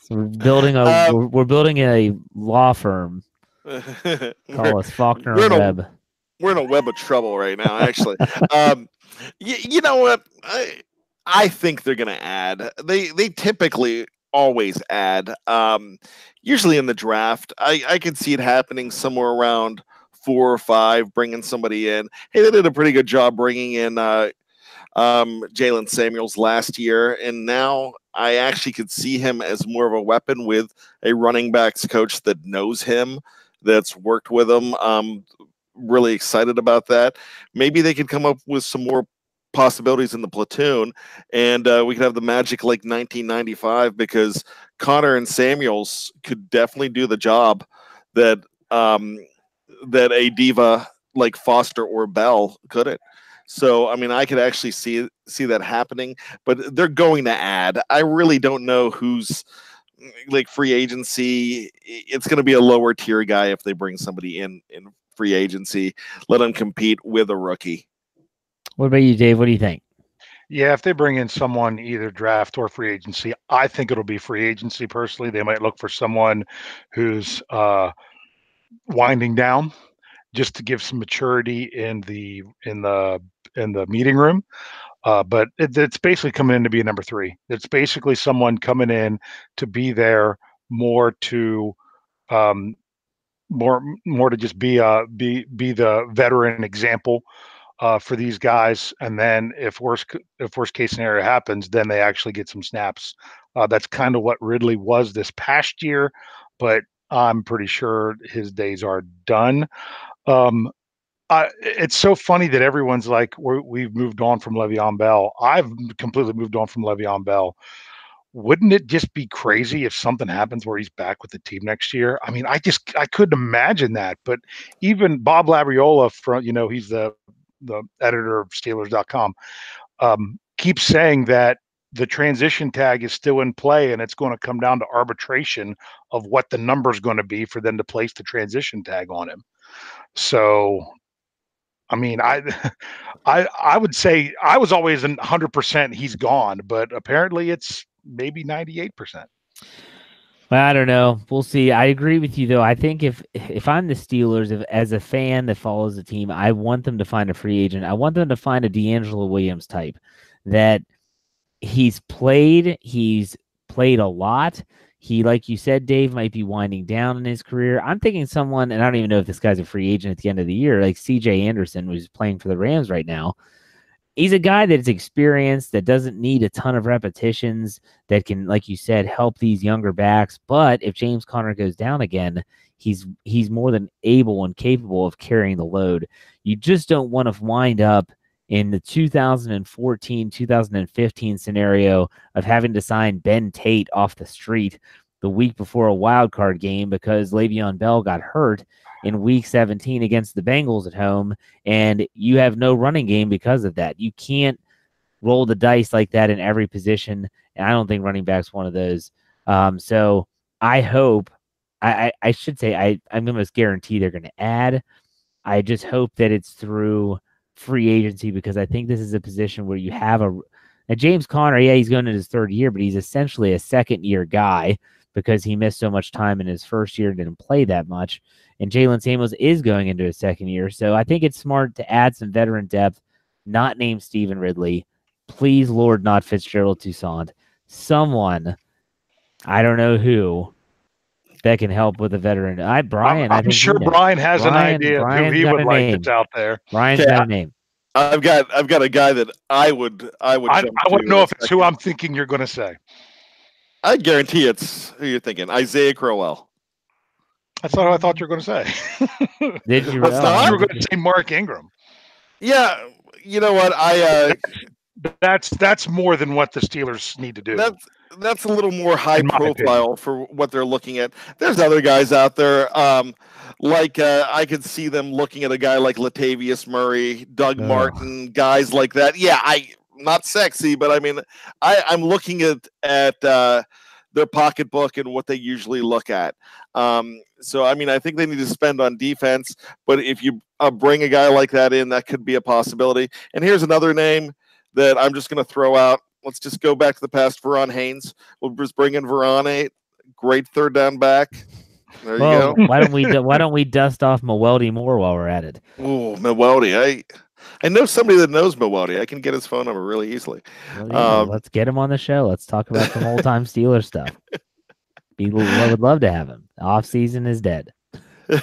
We're building a law firm. Call us Faulkner and Webb. We're in a web of trouble right now, actually. You know what? I think they're going to add. They typically always add. Usually in the draft, I could see it happening somewhere around 4 or 5, bringing somebody in. Hey, they did a pretty good job bringing in Jalen Samuels last year, and now I actually could see him as more of a weapon with a running backs coach that knows him, that's worked with him. Really excited about that. Maybe they could come up with some more possibilities in the platoon, and we could have the magic like 1995, because Connor and Samuels could definitely do the job that that a diva like Foster or Bell couldn't. So, I mean, I could actually see that happening, but they're going to add. I really don't know who's like free agency. It's going to be a lower tier guy if they bring somebody in free agency. Let them compete with a rookie. What about you, Dave? What do you think? Yeah, if they bring in someone either draft or free agency, I think it'll be free agency. Personally, they might look for someone who's winding down, just to give some maturity in the meeting room. But it's basically coming in to be a number 3. It's basically someone coming in to be there more to more to just be the veteran example for these guys. And then if worst case scenario happens, then they actually get some snaps. That's kind of what Ridley was this past year, but I'm pretty sure his days are done. It's so funny that everyone's like, we've moved on from Le'Veon Bell. I've completely moved on from Le'Veon Bell. Wouldn't it just be crazy if something happens where he's back with the team next year? I mean, I couldn't imagine that. But even Bob Labriola, he's the editor of Steelers.com, keeps saying that the transition tag is still in play, and it's going to come down to arbitration of what the number is going to be for them to place the transition tag on him. So, I mean, I would say I was always 100% he's gone, but apparently it's maybe 98%. Well, I don't know. We'll see. I agree with you, though. I think if I'm the Steelers, as a fan that follows the team, I want them to find a free agent. I want them to find a D'Angelo Williams type that he's played a lot. He, like you said, Dave, might be winding down in his career. I'm thinking someone, and I don't even know if this guy's a free agent at the end of the year, like C.J. Anderson, who's playing for the Rams right now. He's a guy that's experienced, that doesn't need a ton of repetitions, that can, like you said, help these younger backs. But if James Conner goes down again, he's more than able and capable of carrying the load. You just don't want to wind up in the 2014-2015 scenario of having to sign Ben Tate off the street the week before a wild card game because Le'Veon Bell got hurt in week 17 against the Bengals at home, and you have no running game because of that. You can't roll the dice like that in every position, and I don't think running back's one of those. So I hope, I should say, I'm almost guarantee they're going to add. I just hope that it's through free agency, because I think this is a position where you have a James Conner, yeah, he's going into his 3rd year, but he's essentially a second-year guy because he missed so much time in his first year and didn't play that much. And Jalen Samuels is going into his 2nd year. So I think it's smart to add some veteran depth, not name Stephen Ridley. Please, Lord, not Fitzgerald Toussaint. Someone, I don't know who, that can help with a veteran. I'm sure Brian has an idea of who he would like that's out there. Brian's got a name. I've got a guy that I would. I wouldn't know if it's who I'm thinking you're going to say. I guarantee it's who you're thinking. Isaiah Crowell. That's what I thought you were going to say. Did you? You were going to say Mark Ingram. Yeah, you know what? That's more than what the Steelers need to do. That's a little more high profile for what they're looking at. There's other guys out there. I could see them looking at a guy like Latavius Murray, Doug Martin, guys like that. Yeah, not sexy, but I mean, I'm looking at their pocketbook and what they usually look at. So, I mean, I think they need to spend on defense, but if you bring a guy like that in, that could be a possibility. And here's another name that I'm just going to throw out. Let's just go back to the past. Verron Haynes. We'll just bring in Verron, great third down back. There you Well, go. why don't we dust off Mweldy Moore while we're at it? Oh, Milwaukee. I know somebody that knows Milwaukee. I can get his phone number really easily. Well, yeah, let's get him on the show. Let's talk about some old time Steelers stuff. People would love to have him. Off season is dead. Guys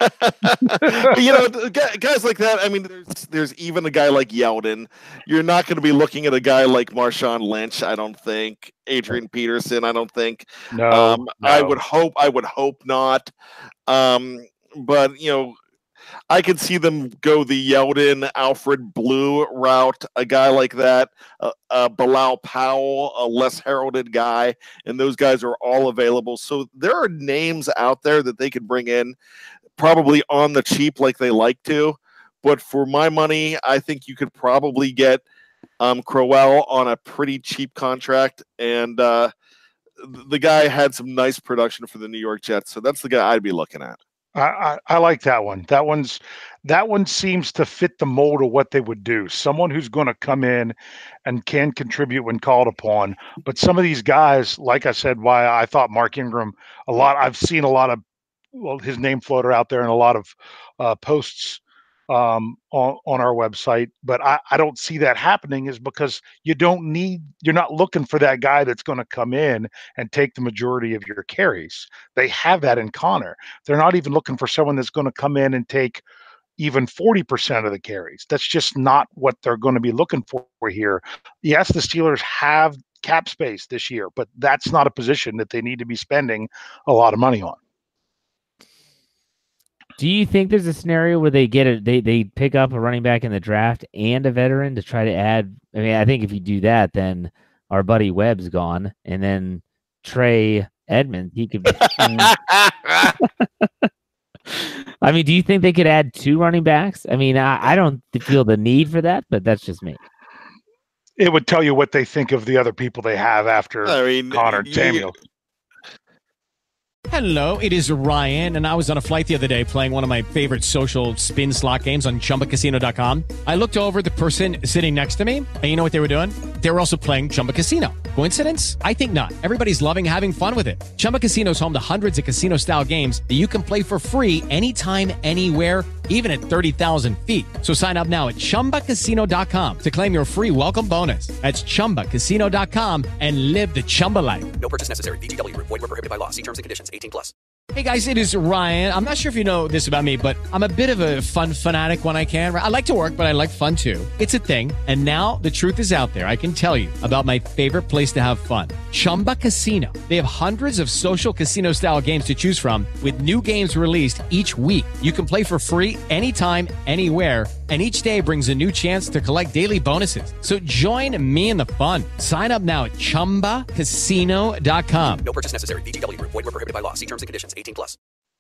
like that. I mean, there's even a guy like Yeldon. You're not going to be looking at a guy like Marshawn Lynch, I don't think. Adrian Peterson, I don't think. No. I would hope not. But I could see them go the Yeldon, Alfred Blue route. A guy like that, Bilal Powell, a less heralded guy, and those guys are all available. So there are names out there that they could bring in, probably on the cheap, like they like to. But for my money, I think you could probably get Crowell on a pretty cheap contract, and the guy had some nice production for the New York Jets. So that's the guy I'd be looking at. I like that one. That one seems to fit the mold of what they would do. Someone who's going to come in and can contribute when called upon. But some of these guys, like I said, why I thought Mark Ingram I've seen a lot of his name floated out there in a lot of posts on our website, but I don't see that happening is because you're not looking for that guy that's going to come in and take the majority of your carries. They have that in Connor. They're not even looking for someone that's going to come in and take even 40% of the carries. That's just not what they're going to be looking for here. Yes, the Steelers have cap space this year, but that's not a position that they need to be spending a lot of money on. Do you think there's a scenario where they pick up a running back in the draft and a veteran to try to add? I mean, I think if you do that, then our buddy Webb's gone, and then Trey Edmonds, he could. I mean, do you think they could add 2 running backs? I mean, I don't feel the need for that, but that's just me. It would tell you what they think of the other people they have after Connor Samuel. Hello, it is Ryan, and I was on a flight the other day playing one of my favorite social spin slot games on ChumbaCasino.com. I looked over at the person sitting next to me, and you know what they were doing? They were also playing Chumba Casino. Coincidence? I think not. Everybody's loving having fun with it. Chumba Casino is home to hundreds of casino-style games that you can play for free anytime, anywhere, even at 30,000 feet. So sign up now at ChumbaCasino.com to claim your free welcome bonus. That's ChumbaCasino.com and live the Chumba life. No purchase necessary. VGW. Void were prohibited by law. See terms and conditions. 18+. Hey guys, it is Ryan. I'm not sure if you know this about me, but I'm a bit of a fun fanatic when I can. I like to work, but I like fun too. It's a thing. And now the truth is out there. I can tell you about my favorite place to have fun. Chumba Casino. They have hundreds of social casino style games to choose from with new games released each week. You can play for free anytime, anywhere. And each day brings a new chance to collect daily bonuses. So join me in the fun. Sign up now at ChumbaCasino.com. No purchase necessary. VGW. Void were prohibited by law. See terms and conditions. 18+.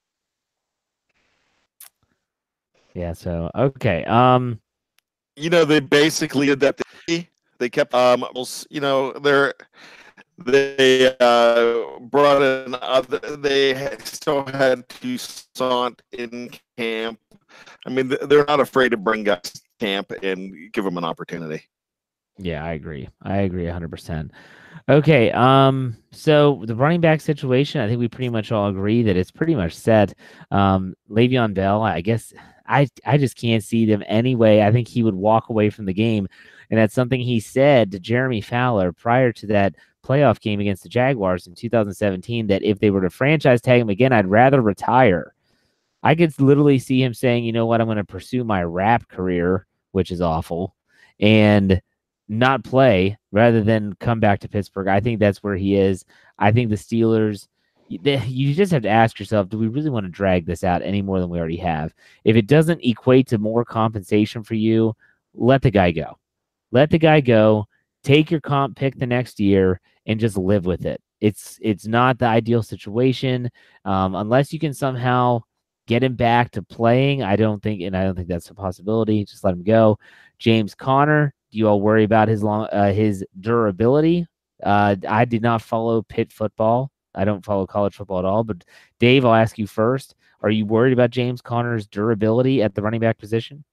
Yeah. So okay. They basically did that. They kept they brought in other. They still had Toussaint in camp. I mean, they're not afraid to bring guys to camp and give them an opportunity. Yeah, I agree. 100%. Okay, so the running back situation, I think we pretty much all agree that it's pretty much set. Le'Veon Bell, I guess I just can't see them anyway. I think he would walk away from the game, and that's something he said to Jeremy Fowler prior to that playoff game against the Jaguars in 2017, that if they were to franchise tag him again, I'd rather retire. I could literally see him saying, you know what, I'm going to pursue my rap career, which is awful, and not play rather than come back to Pittsburgh. I think that's where he is. I think the Steelers, you just have to ask yourself, do we really want to drag this out any more than we already have? If it doesn't equate to more compensation for you, let the guy go. Let the guy go. Take your comp pick the next year and just live with it. It's not the ideal situation. Unless you can somehow get him back to playing, I don't think that's a possibility. Just let him go. James Conner, do you all worry about his durability? I did not follow Pitt football. I don't follow college football at all. But Dave, I'll ask you first. Are you worried about James Conner's durability at the running back position?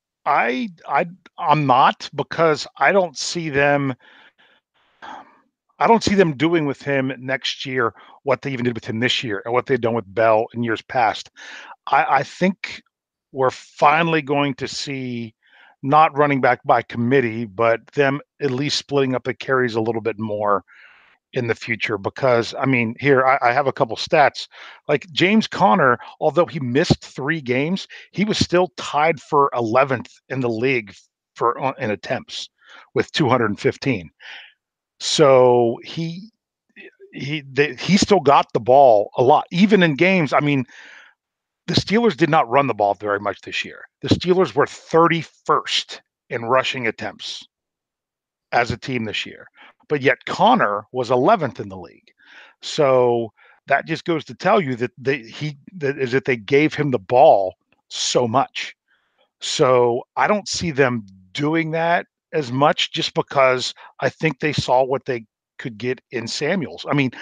I'm not, because I don't see them. I don't see them doing with him next year what they even did with him this year and what they've done with Bell in years past. I think we're finally going to see not running back by committee, but them at least splitting up the carries a little bit more in the future. Because I mean, here I have a couple stats. Like James Conner, although he missed 3 games, he was still tied for 11th in the league in attempts with 215. So he still got the ball a lot, even in games. I mean, the Steelers did not run the ball very much this year. The Steelers were 31st in rushing attempts as a team this year, but yet Connor was 11th in the league. So that just goes to tell you that they gave him the ball so much. So I don't see them doing that as much, just because I think they saw what they could get in Samuels. I mean,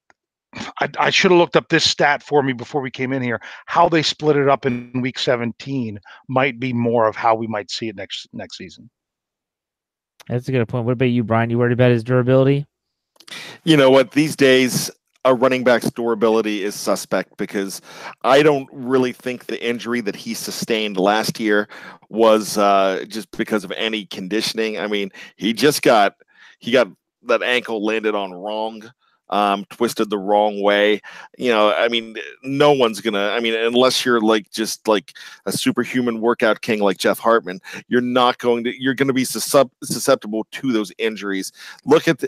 I should have looked up this stat for me before we came in here. How they split it up in week 17 might be more of how we might see it next season. That's a good point. What about you, Brian? You worried about his durability? You know what? These days, a running back's durability is suspect, because I don't really think the injury that he sustained last year was just because of any conditioning. I mean, he got that ankle landed on wrong. Twisted the wrong way. You know, I mean, no one's gonna, I mean, unless you're just like a superhuman workout king like Jeff Hartman, you're gonna be susceptible to those injuries. Look at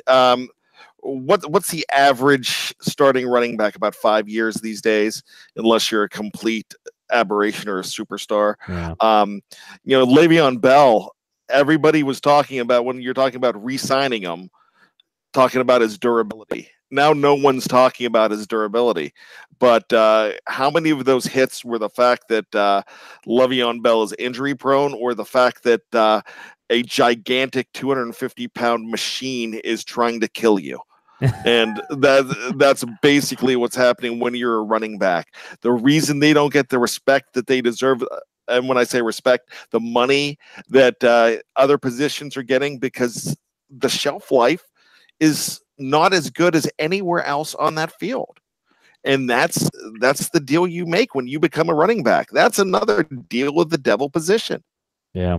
what's the average starting running back? About 5 years these days, unless you're a complete aberration or a superstar. Yeah. You know, Le'Veon Bell, everybody was talking about, when you're talking about re-signing him, talking about his durability. Now no one's talking about his durability. But how many of those hits were the fact that Le'Veon Bell is injury prone, or the fact that a gigantic 250-pound machine is trying to kill you? And that's basically what's happening when you're a running back. The reason they don't get the respect that they deserve, and when I say respect, the money that other positions are getting, because the shelf life is not as good as anywhere else on that field. And that's the deal you make when you become a running back. That's another deal with the devil position. Yeah.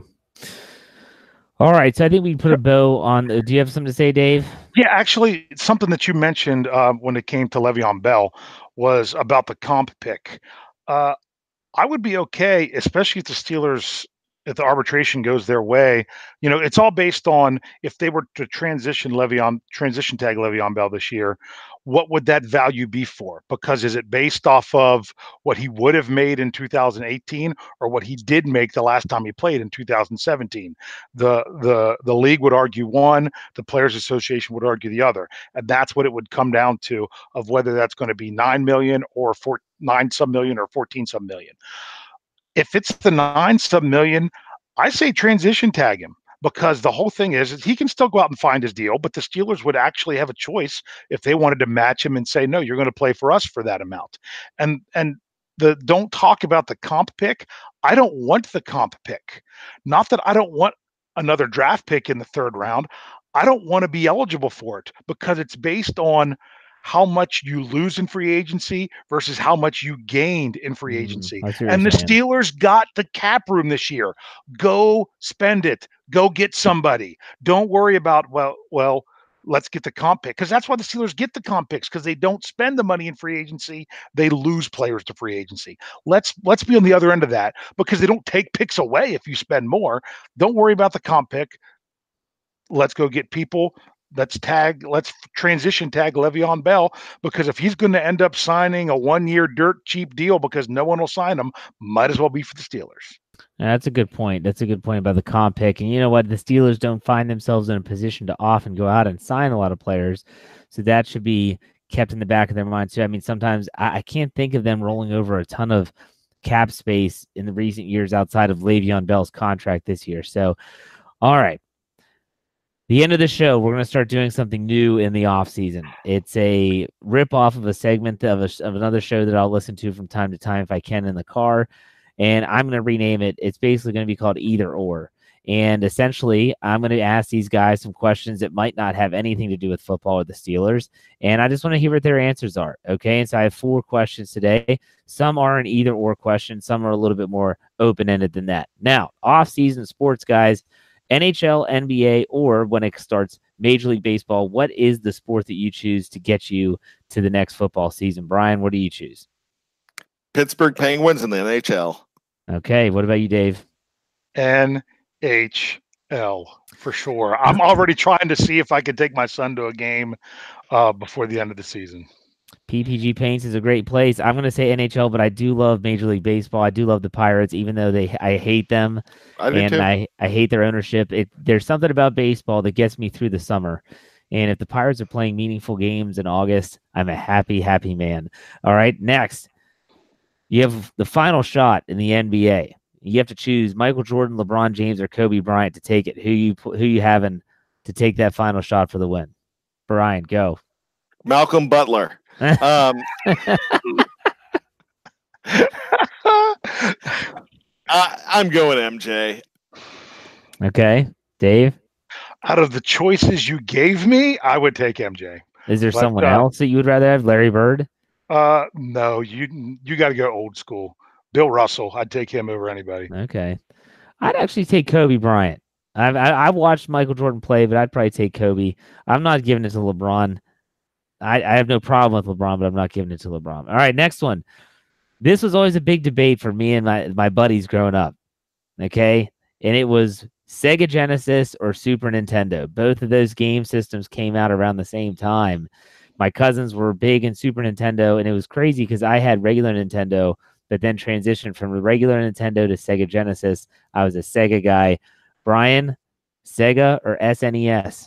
All right. So I think we put a bow on. Do you have something to say, Dave? Yeah, actually, something that you mentioned when it came to Le'Veon Bell was about the comp pick. I would be okay, especially if the Steelers, if the arbitration goes their way. You know, it's all based on if they were to transition tag Le'Veon Bell this year, what would that value be for? Because is it based off of what he would have made in 2018 or what he did make the last time he played in 2017? The league would argue one, the Players Association would argue the other. And that's what it would come down to, of whether that's going to be 9 million or 9 some million or 14 some million. If it's the 9 some million, I say transition tag him, because the whole thing is he can still go out and find his deal, but the Steelers would actually have a choice if they wanted to match him and say, no, you're going to play for us for that amount. And don't talk about the comp pick. I don't want the comp pick. Not that I don't want another draft pick in the 3rd round. I don't want to be eligible for it, because it's based on how much you lose in free agency versus how much you gained in free agency. And the Steelers got the cap room this year. Go spend it. Go get somebody. Don't worry about, well, let's get the comp pick, because that's why the Steelers get the comp picks, because they don't spend the money in free agency. They lose players to free agency. Let's be on the other end of that, because they don't take picks away if you spend more. Don't worry about the comp pick. Let's go get people. Let's transition tag Le'Veon Bell, because if he's going to end up signing a 1-year dirt cheap deal because no one will sign him, might as well be for the Steelers. That's a good point. That's a good point about the comp pick. And you know what? The Steelers don't find themselves in a position to often go out and sign a lot of players. So that should be kept in the back of their mind too. I mean, sometimes I can't think of them rolling over a ton of cap space in the recent years outside of Le'Veon Bell's contract this year. So, all right. The end of the show, we're going to start doing something new in the off season. It's a rip off of a segment of another show that I'll listen to from time to time if I can in the car, and I'm going to rename it. It's basically going to be called Either Or. And essentially, I'm going to ask these guys some questions that might not have anything to do with football or the Steelers. And I just want to hear what their answers are. Okay. And so I have 4 questions today. Some are an either or question. Some are a little bit more open-ended than that. Now, off-season sports, guys, NHL, NBA, or when it starts Major League Baseball, what is the sport that you choose to get you to the next football season? Brian, what do you choose? Pittsburgh Penguins in the NHL. Okay. What about you, Dave? NHL for sure. I'm already trying to see if I could take my son to a game before the end of the season. PPG Paints is a great place. I'm going to say NHL, but I do love Major League Baseball. I do love the Pirates, even though I hate them. I do too. I hate their ownership. There's something about baseball that gets me through the summer. And if the Pirates are playing meaningful games in August, I'm a happy, happy man. All right, next. You have the final shot in the NBA. You have to choose Michael Jordan, LeBron James, or Kobe Bryant to take it. Who you having to take that final shot for the win? Brian, go. Malcolm Butler. I'm going MJ. Okay, Dave. Out of the choices you gave me, I would take MJ. Is there someone else that you would rather have? Larry Bird? No, you got to go old school. Bill Russell. I'd take him over anybody. Okay, I'd actually take Kobe Bryant. I've watched Michael Jordan play, but I'd probably take Kobe. I'm not giving it to LeBron. I have no problem with LeBron, but I'm not giving it to LeBron. All right, next one. This was always a big debate for me and my buddies growing up. Okay, and it was Sega Genesis or Super Nintendo. Both of those game systems came out around the same time. My cousins were big in Super Nintendo, and it was crazy because I had regular Nintendo, but then transitioned from the regular Nintendo to Sega Genesis. I was a Sega guy. Brian, Sega or SNES?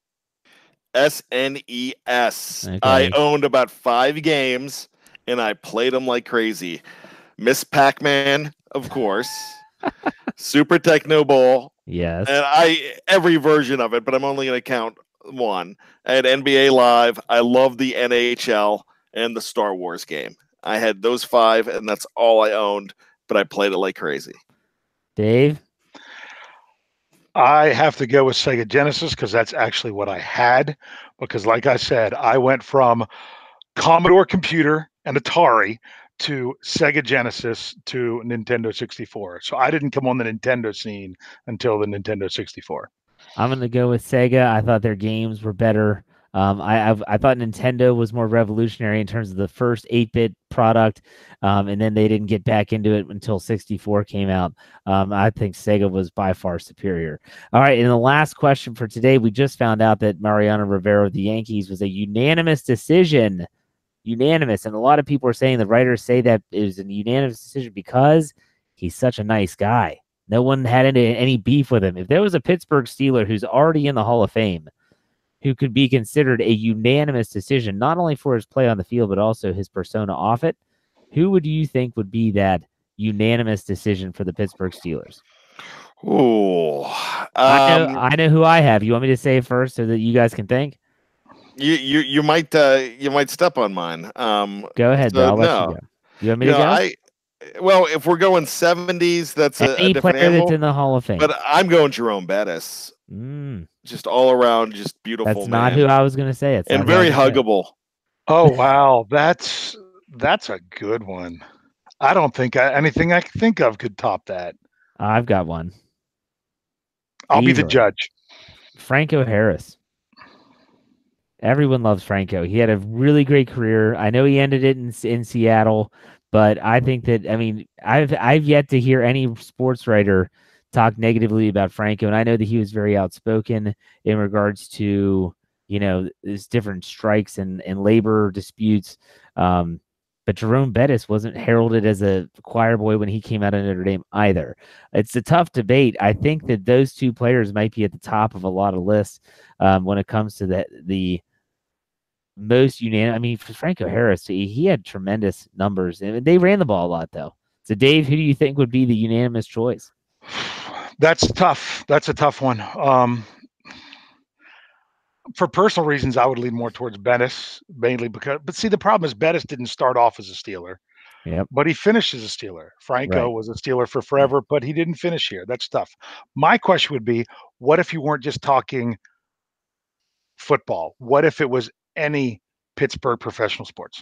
SNES. Okay. I owned about 5 games, and I played them like crazy. Miss Pac-Man, of course. Super Techno Bowl. Yes. And every version of it, but I'm only going to count one. I had NBA Live. I love the NHL and the Star Wars game. I had those 5, and that's all I owned, but I played it like crazy. Dave? I have to go with Sega Genesis because that's actually what I had. Because like I said, I went from Commodore Computer and Atari to Sega Genesis to Nintendo 64. So I didn't come on the Nintendo scene until the Nintendo 64. I'm going to go with Sega. I thought their games were better. I thought Nintendo was more revolutionary in terms of the first 8-bit product, and then they didn't get back into it until 64 came out. I think Sega was by far superior. All right, and the last question for today, we just found out that Mariano Rivera of the Yankees was a unanimous decision. Unanimous, and a lot of people are saying, the writers say that it was a unanimous decision because he's such a nice guy. No one had any beef with him. If there was a Pittsburgh Steeler who's already in the Hall of Fame, who could be considered a unanimous decision, not only for his play on the field, but also his persona off it, who would you think would be that unanimous decision for the Pittsburgh Steelers? Oh, I know who I have. You want me to say it first so that you guys can think? You might step on mine. Go ahead, so, I'll let you go. You want me to go? Well, if we're going 70s, that's a different player animal, that's in the Hall of Fame. But I'm going Jerome Bettis. Just all around, just beautiful. That's not who I was going to say. It's and very huggable. Oh wow, that's a good one. I don't think anything I can think of could top that. I've got one. I'll be the judge. Franco Harris. Everyone loves Franco. He had a really great career. I know he ended it in Seattle, but I think that, I mean, I've yet to hear any sports writer talk negatively about Franco, and I know that he was very outspoken in regards to, you know, these different strikes and labor disputes. But Jerome Bettis wasn't heralded as a choir boy when he came out of Notre Dame either. It's a tough debate. I think that those two players might be at the top of a lot of lists when it comes to the most unanimous. I mean, for Franco Harris, he had tremendous numbers, and they ran the ball a lot, though. So, Dave, who do you think would be the unanimous choice? That's tough. That's a tough one. For personal reasons, I would lean more towards Bettis, mainly because. But see, the problem is Bettis didn't start off as a Steeler. Yep. but he finished as a Steeler. Franco was a Steeler for forever, but he didn't finish here. That's tough. My question would be, what if you weren't just talking football? What if it was any Pittsburgh professional sports?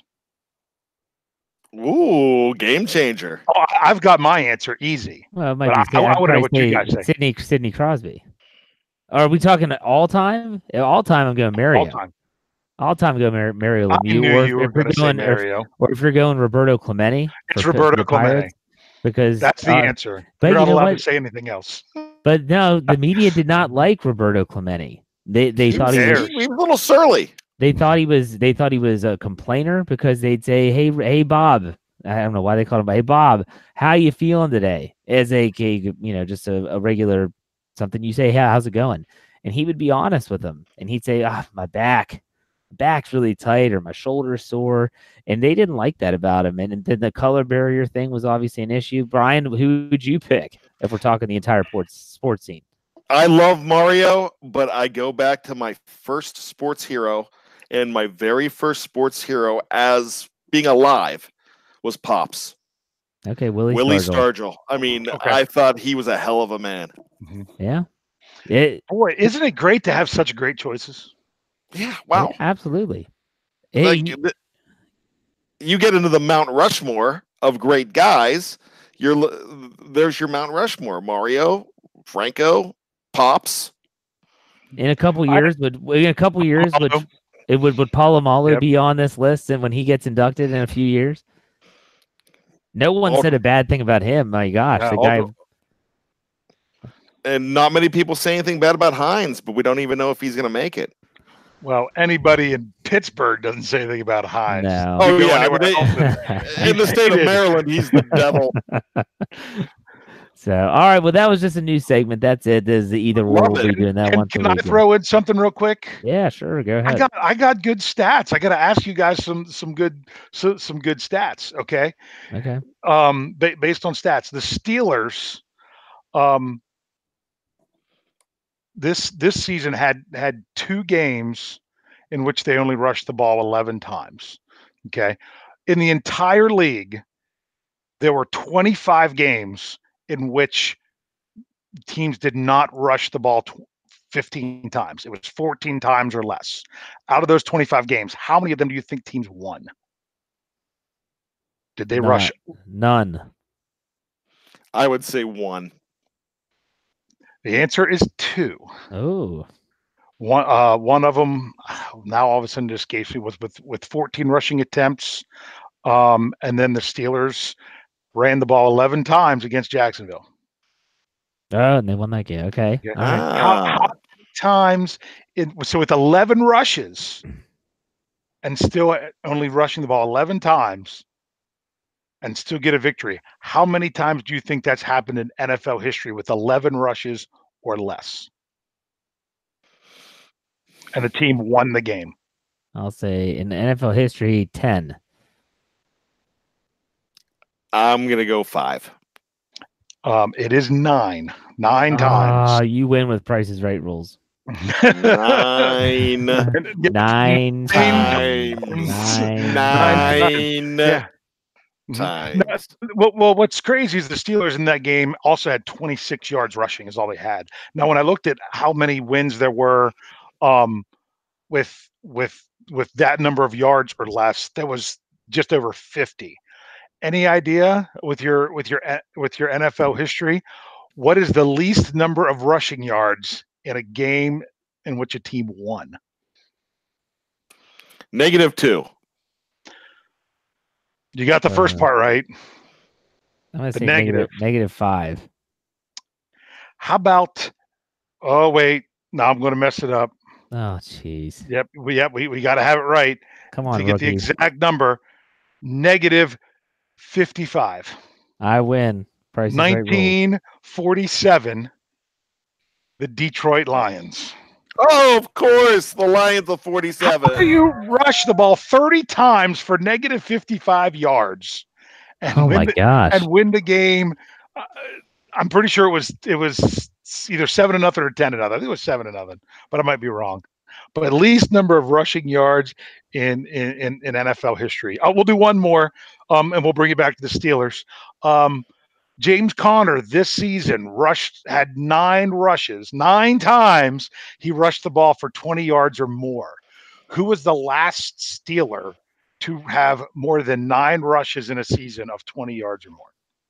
Ooh, game changer. Oh, I've got my answer easy. Well, it might But be. I want to know what you guys say. Sidney Crosby. Are we talking all time? All time, I'm going Mario. All time. All time, go Mario I Lemieux. knew Or you were going to say Mario. Or if you're going Roberto Clemente. It's Roberto Clemente. Because that's the answer. But you're not you know allowed what? to say anything else. But no, the media did not like Roberto Clemente. They thought he was a little surly. They thought he was a complainer because they'd say, "Hey Bob." I don't know why they called him. Hey Bob, how you feeling today? As just a regular something you say. Hey, how's it going? And he would be honest with them, and he'd say, my back's really tight, or my shoulder's sore, and they didn't like that about him. And then the color barrier thing was obviously an issue. Brian, who would you pick if we're talking the entire sports scene? I love Mario, but I go back to my first sports hero, and my very first sports hero as being alive was Pops. Okay, Willie Stargell. I mean, I thought he was a hell of a man. Yeah. Boy, isn't it great to have such great choices? Yeah, wow. Yeah, absolutely. Like, you get into the Mount Rushmore of great guys, there's your Mount Rushmore. Mario, Franco, Pops. In a couple years, would Polamalu be on this list? And when he gets inducted in a few years, no one said a bad thing about him. My gosh, the guy. And not many people say anything bad about Hines, but we don't even know if he's going to make it. Well, anybody in Pittsburgh doesn't say anything about Hines. No. Oh yeah, in the state of Maryland, he's the devil. So, all right. Well, that was just a new segment. That's it. There's the either or. We'll be doing that one. Can I throw in something real quick? Yeah, sure. Go ahead. I got good stats. I got to ask you guys some good stats. Okay. Okay. Based on stats, the Steelers, this season had 2 games in which they only rushed the ball 11 times. Okay. In the entire league, there were 25 games in which teams did not rush the ball 15 times. It was 14 times or less. Out of those 25 games, how many of them do you think teams won? Did they rush? None. I would say 1. The answer is 2. Oh. One of them now all of a sudden escapes me was with 14 rushing attempts. And then the Steelers ran the ball 11 times against Jacksonville. Oh, and they won that game. Okay. Yeah. How many times? So with 11 rushes and still only rushing the ball 11 times and still get a victory, how many times do you think that's happened in NFL history with 11 rushes or less? And the team won the game. I'll say in NFL history, 10. I'm going to go 5. It is 9. 9 times. You win with Price is Right rules. 9. 9 times. 9 Yeah. times. Well, what's crazy is the Steelers in that game also had 26 yards rushing is all they had. Now, when I looked at how many wins there were with that number of yards or less, there was just over 50. Any idea with your NFL history, what is the least number of rushing yards in a game in which a team won? -2. You got the first part right. I'm going to say -5. How about? Oh wait, no, I'm going to mess it up. Oh jeez. Yep, we got to have it right. Come on, to get the exact number. -55. I win. Price is Right rules. 1947. The Detroit Lions. Oh, of course, the Lions of 47. How do you rush the ball 30 times for -55 yards? And gosh! And win the game. I'm pretty sure it was either 7-0 or 10-0. I think it was 7-0, but I might be wrong. but least number of rushing yards in NFL history. We'll do one more, and we'll bring it back to the Steelers. James Conner this season had 9 rushes. 9 times he rushed the ball for 20 yards or more. Who was the last Steeler to have more than 9 rushes in a season of 20 yards or more?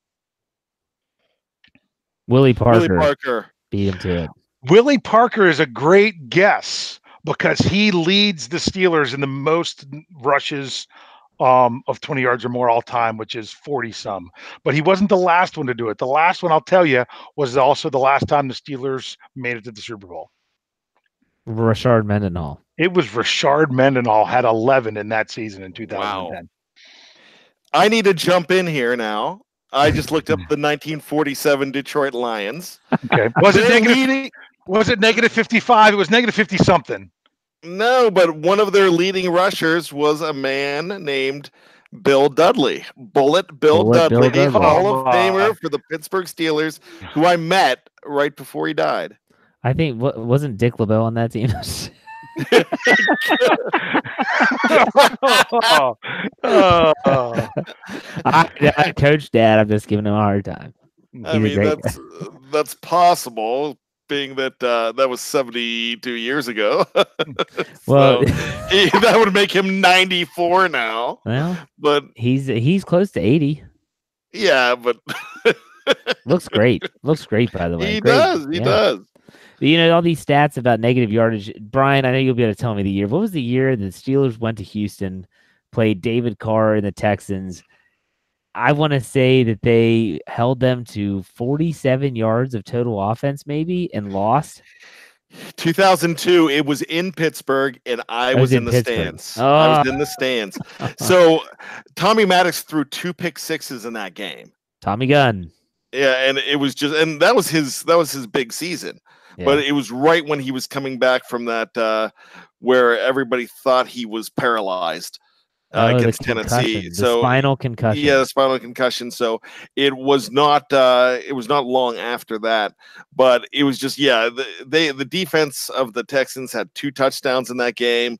Willie Parker. Willie Parker beat him to it. Willie Parker is a great guess because he leads the Steelers in the most rushes of 20 yards or more all time, which is 40 some. But he wasn't the last one to do it. The last one, I'll tell you, was also the last time the Steelers made it to the Super Bowl. Rashard Mendenhall. It was Rashard Mendenhall, had 11 in that season in 2010. Wow. I need to jump in here now. I just looked up the 1947 Detroit Lions. Okay. Was it negative 55? It was negative 50 something. No, but one of their leading rushers was a man named Bill Dudley. Bullet Bill Dudley, Hall of Famer for the Pittsburgh Steelers, who I met right before he died. I think wasn't Dick LeBeau on that team? I coach Dad. I'm just giving him a hard time. I mean, that's possible, being that that was 72 years ago. Well, that would make him 94 now. Well, but he's close to 80. Yeah, but looks great. Looks great, by the way. He does. He does. You know, all these stats about negative yardage. Brian, I know you'll be able to tell me the year. What was the year the Steelers went to Houston, played David Carr and the Texans? I want to say that they held them to 47 yards of total offense, maybe, and lost. 2002, it was in Pittsburgh, and I was in the stands. Oh. I was in the stands. So Tommy Maddox threw 2 pick sixes in that game. Tommy Gunn. Yeah, and it was just, and that was his big season. Yeah. But it was right when he was coming back from that where everybody thought he was paralyzed against Tennessee. So spinal concussion. Yeah, the spinal concussion. So it was not long after that. But it was just the defense of the Texans had 2 touchdowns in that game.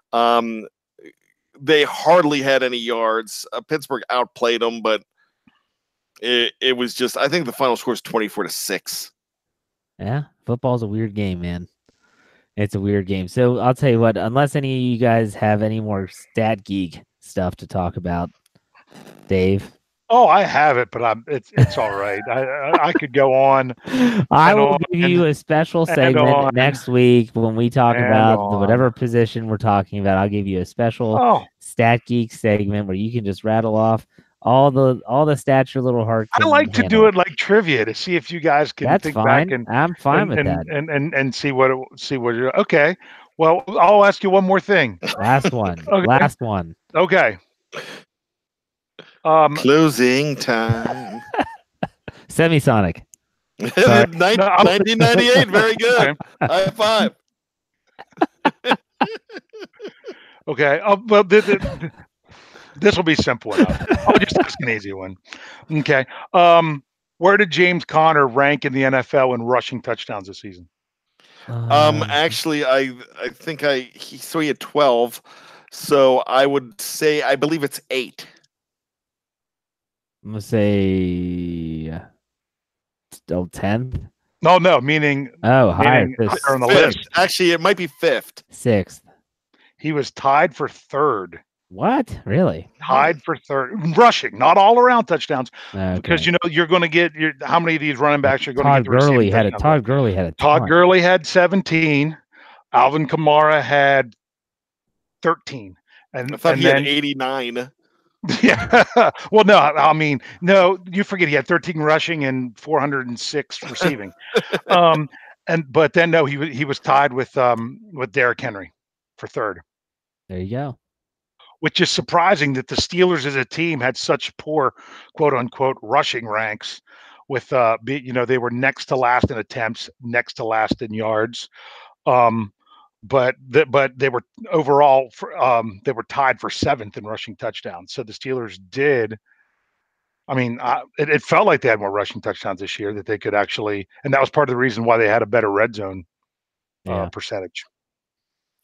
They hardly had any yards. Pittsburgh outplayed them, but it was just, I think the final score is 24-6. Yeah, football's a weird game, man. It's a weird game. So I'll tell you what, unless any of you guys have any more Stat Geek stuff to talk about, Dave. Oh, I have it, but it's all right. I could go on. I will give you a special segment next week when we talk about whatever position we're talking about. I'll give you a special Stat Geek segment where you can just rattle off all the stats your little heart can I like to handle. do it like trivia to see if you guys can think back and I'm fine with that. And see what you're okay. Well, I'll ask you one more thing. Last one. Okay. Last one. Okay. Closing time. Semisonic. 1998. Very good. High five. Okay. Well, this will be simple enough. I'll just ask an easy one. Okay. Where did James Conner rank in the NFL in rushing touchdowns this season? Actually, I think he had 12. So I would say, I believe it's 8. I'm gonna say still 10th. No, meaning higher on the list. Actually, it might be 5th. 6th. He was tied for 3rd. What? Really? Tied for 3rd rushing, not all around touchdowns, okay. Because you're going to get how many of these running backs are going to get. Todd Gurley had a ton. Todd Gurley had 17. Alvin Kamara had 13, and I thought he had 89. Yeah. Well, no, I mean, no, you forget he had 13 rushing and 406 receiving. But then no, he was tied with Derrick Henry for 3rd. There you go. Which is surprising that the Steelers as a team had such poor quote unquote rushing ranks with they were next to last in attempts, next to last in yards. But they were overall they were tied for 7th in rushing touchdowns. So the Steelers did. I mean, it felt like they had more rushing touchdowns this year that they could actually, and that was part of the reason why they had a better red zone percentage.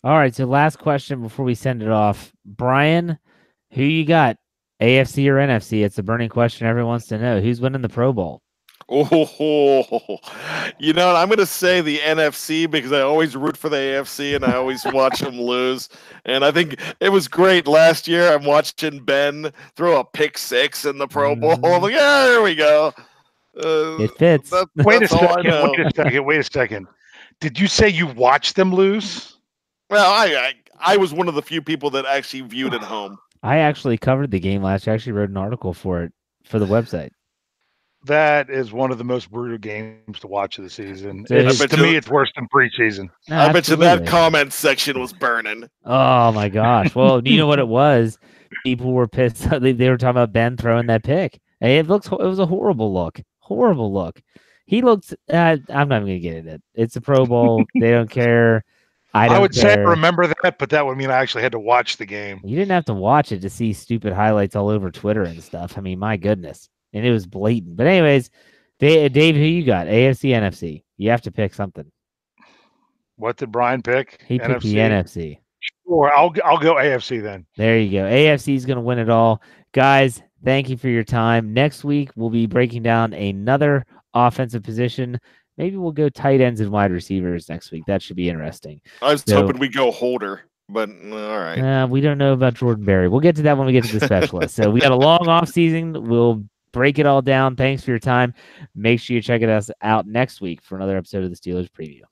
All right, so last question before we send it off. Brian, who you got? AFC or NFC? It's a burning question everyone wants to know. Who's winning the Pro Bowl? Oh, you know what? I'm going to say the NFC because I always root for the AFC and I always watch them lose. And I think it was great last year. I'm watching Ben throw a pick six in the Pro Bowl. I'm like, yeah, there we go. It fits. Wait a second. Did you say you watched them lose? Well, I was one of the few people that actually viewed at home. I actually covered the game last year. I actually wrote an article for it for the website. That is one of the most brutal games to watch of the season. To me, it's worse than preseason. No, I bet you that comment section was burning. Oh my gosh! Well, you know what it was? People were pissed. They were talking about Ben throwing that pick. It was a horrible look. Horrible look. He looked. I'm not even gonna get into it. It's a Pro Bowl. They don't care. I would say I remember that, but that would mean I actually had to watch the game. You didn't have to watch it to see stupid highlights all over Twitter and stuff. I mean, my goodness. And it was blatant. But anyways, Dave, who you got? AFC, NFC? You have to pick something. What did Brian pick? He picked the NFC. Sure, I'll go AFC then. There you go. AFC is going to win it all. Guys, thank you for your time. Next week, we'll be breaking down another offensive position. Maybe we'll go tight ends and wide receivers next week. That should be interesting. I was hoping we go Holder, but all right. We don't know about Jordan Berry. We'll get to that when we get to the specialist. So we got a long off season. We'll break it all down. Thanks for your time. Make sure you check us out next week for another episode of the Steelers Preview.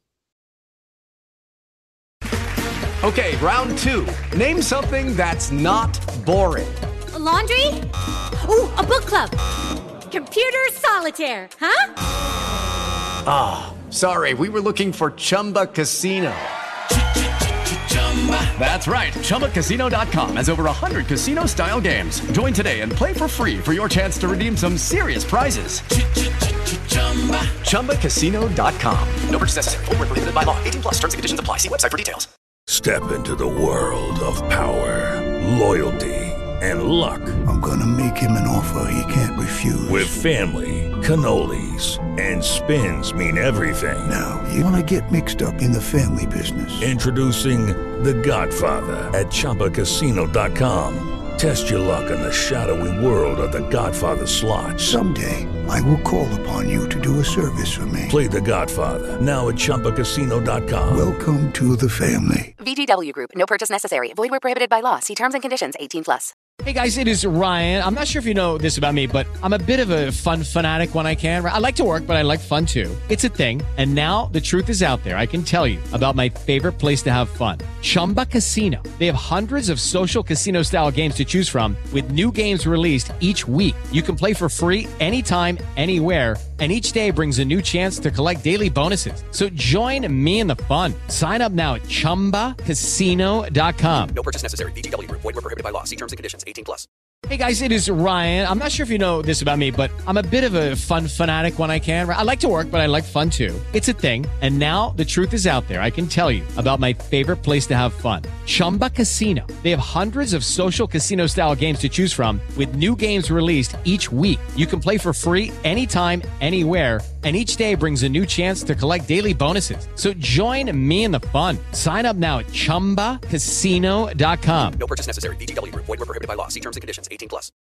Okay, round two. Name something that's not boring. A laundry? Ooh, a book club. Computer solitaire, huh? Ah, sorry, we were looking for Chumba Casino. That's right. ChumbaCasino.com has over 100 casino-style games. Join today and play for free for your chance to redeem some serious prizes. ChumbaCasino.com. No purchase necessary. Void where prohibited by law. 18+ terms and conditions apply. See website for details. Step into the world of power, loyalty, and luck. I'm going to make him an offer he can't refuse. With family, cannolis, and spins mean everything. Now, you want to get mixed up in the family business. Introducing The Godfather at ChumbaCasino.com. Test your luck in the shadowy world of The Godfather slot. Someday, I will call upon you to do a service for me. Play The Godfather now at ChumbaCasino.com. Welcome to the family. VGW Group. No purchase necessary. Void where prohibited by law. See terms and conditions. 18+. Hey guys, it is Ryan. I'm not sure if you know this about me, but I'm a bit of a fun fanatic when I can. I like to work, but I like fun too. It's a thing. And now the truth is out there. I can tell you about my favorite place to have fun. Chumba Casino. They have hundreds of social casino style games to choose from with new games released each week. You can play for free anytime, anywhere. And each day brings a new chance to collect daily bonuses. So join me in the fun. Sign up now at ChumbaCasino.com. No purchase necessary. VGW Group. Void where prohibited by law. See terms and conditions. 18+. Hey guys, it is Ryan. I'm not sure if you know this about me, but I'm a bit of a fun fanatic when I can. I like to work, but I like fun too. It's a thing. And now the truth is out there. I can tell you about my favorite place to have fun. Chumba Casino. They have hundreds of social casino style games to choose from with new games released each week. You can play for free anytime, anywhere. And each day brings a new chance to collect daily bonuses. So join me in the fun. Sign up now at ChumbaCasino.com. No purchase necessary. VGW Group. Void where prohibited by law. See terms and conditions. 18+.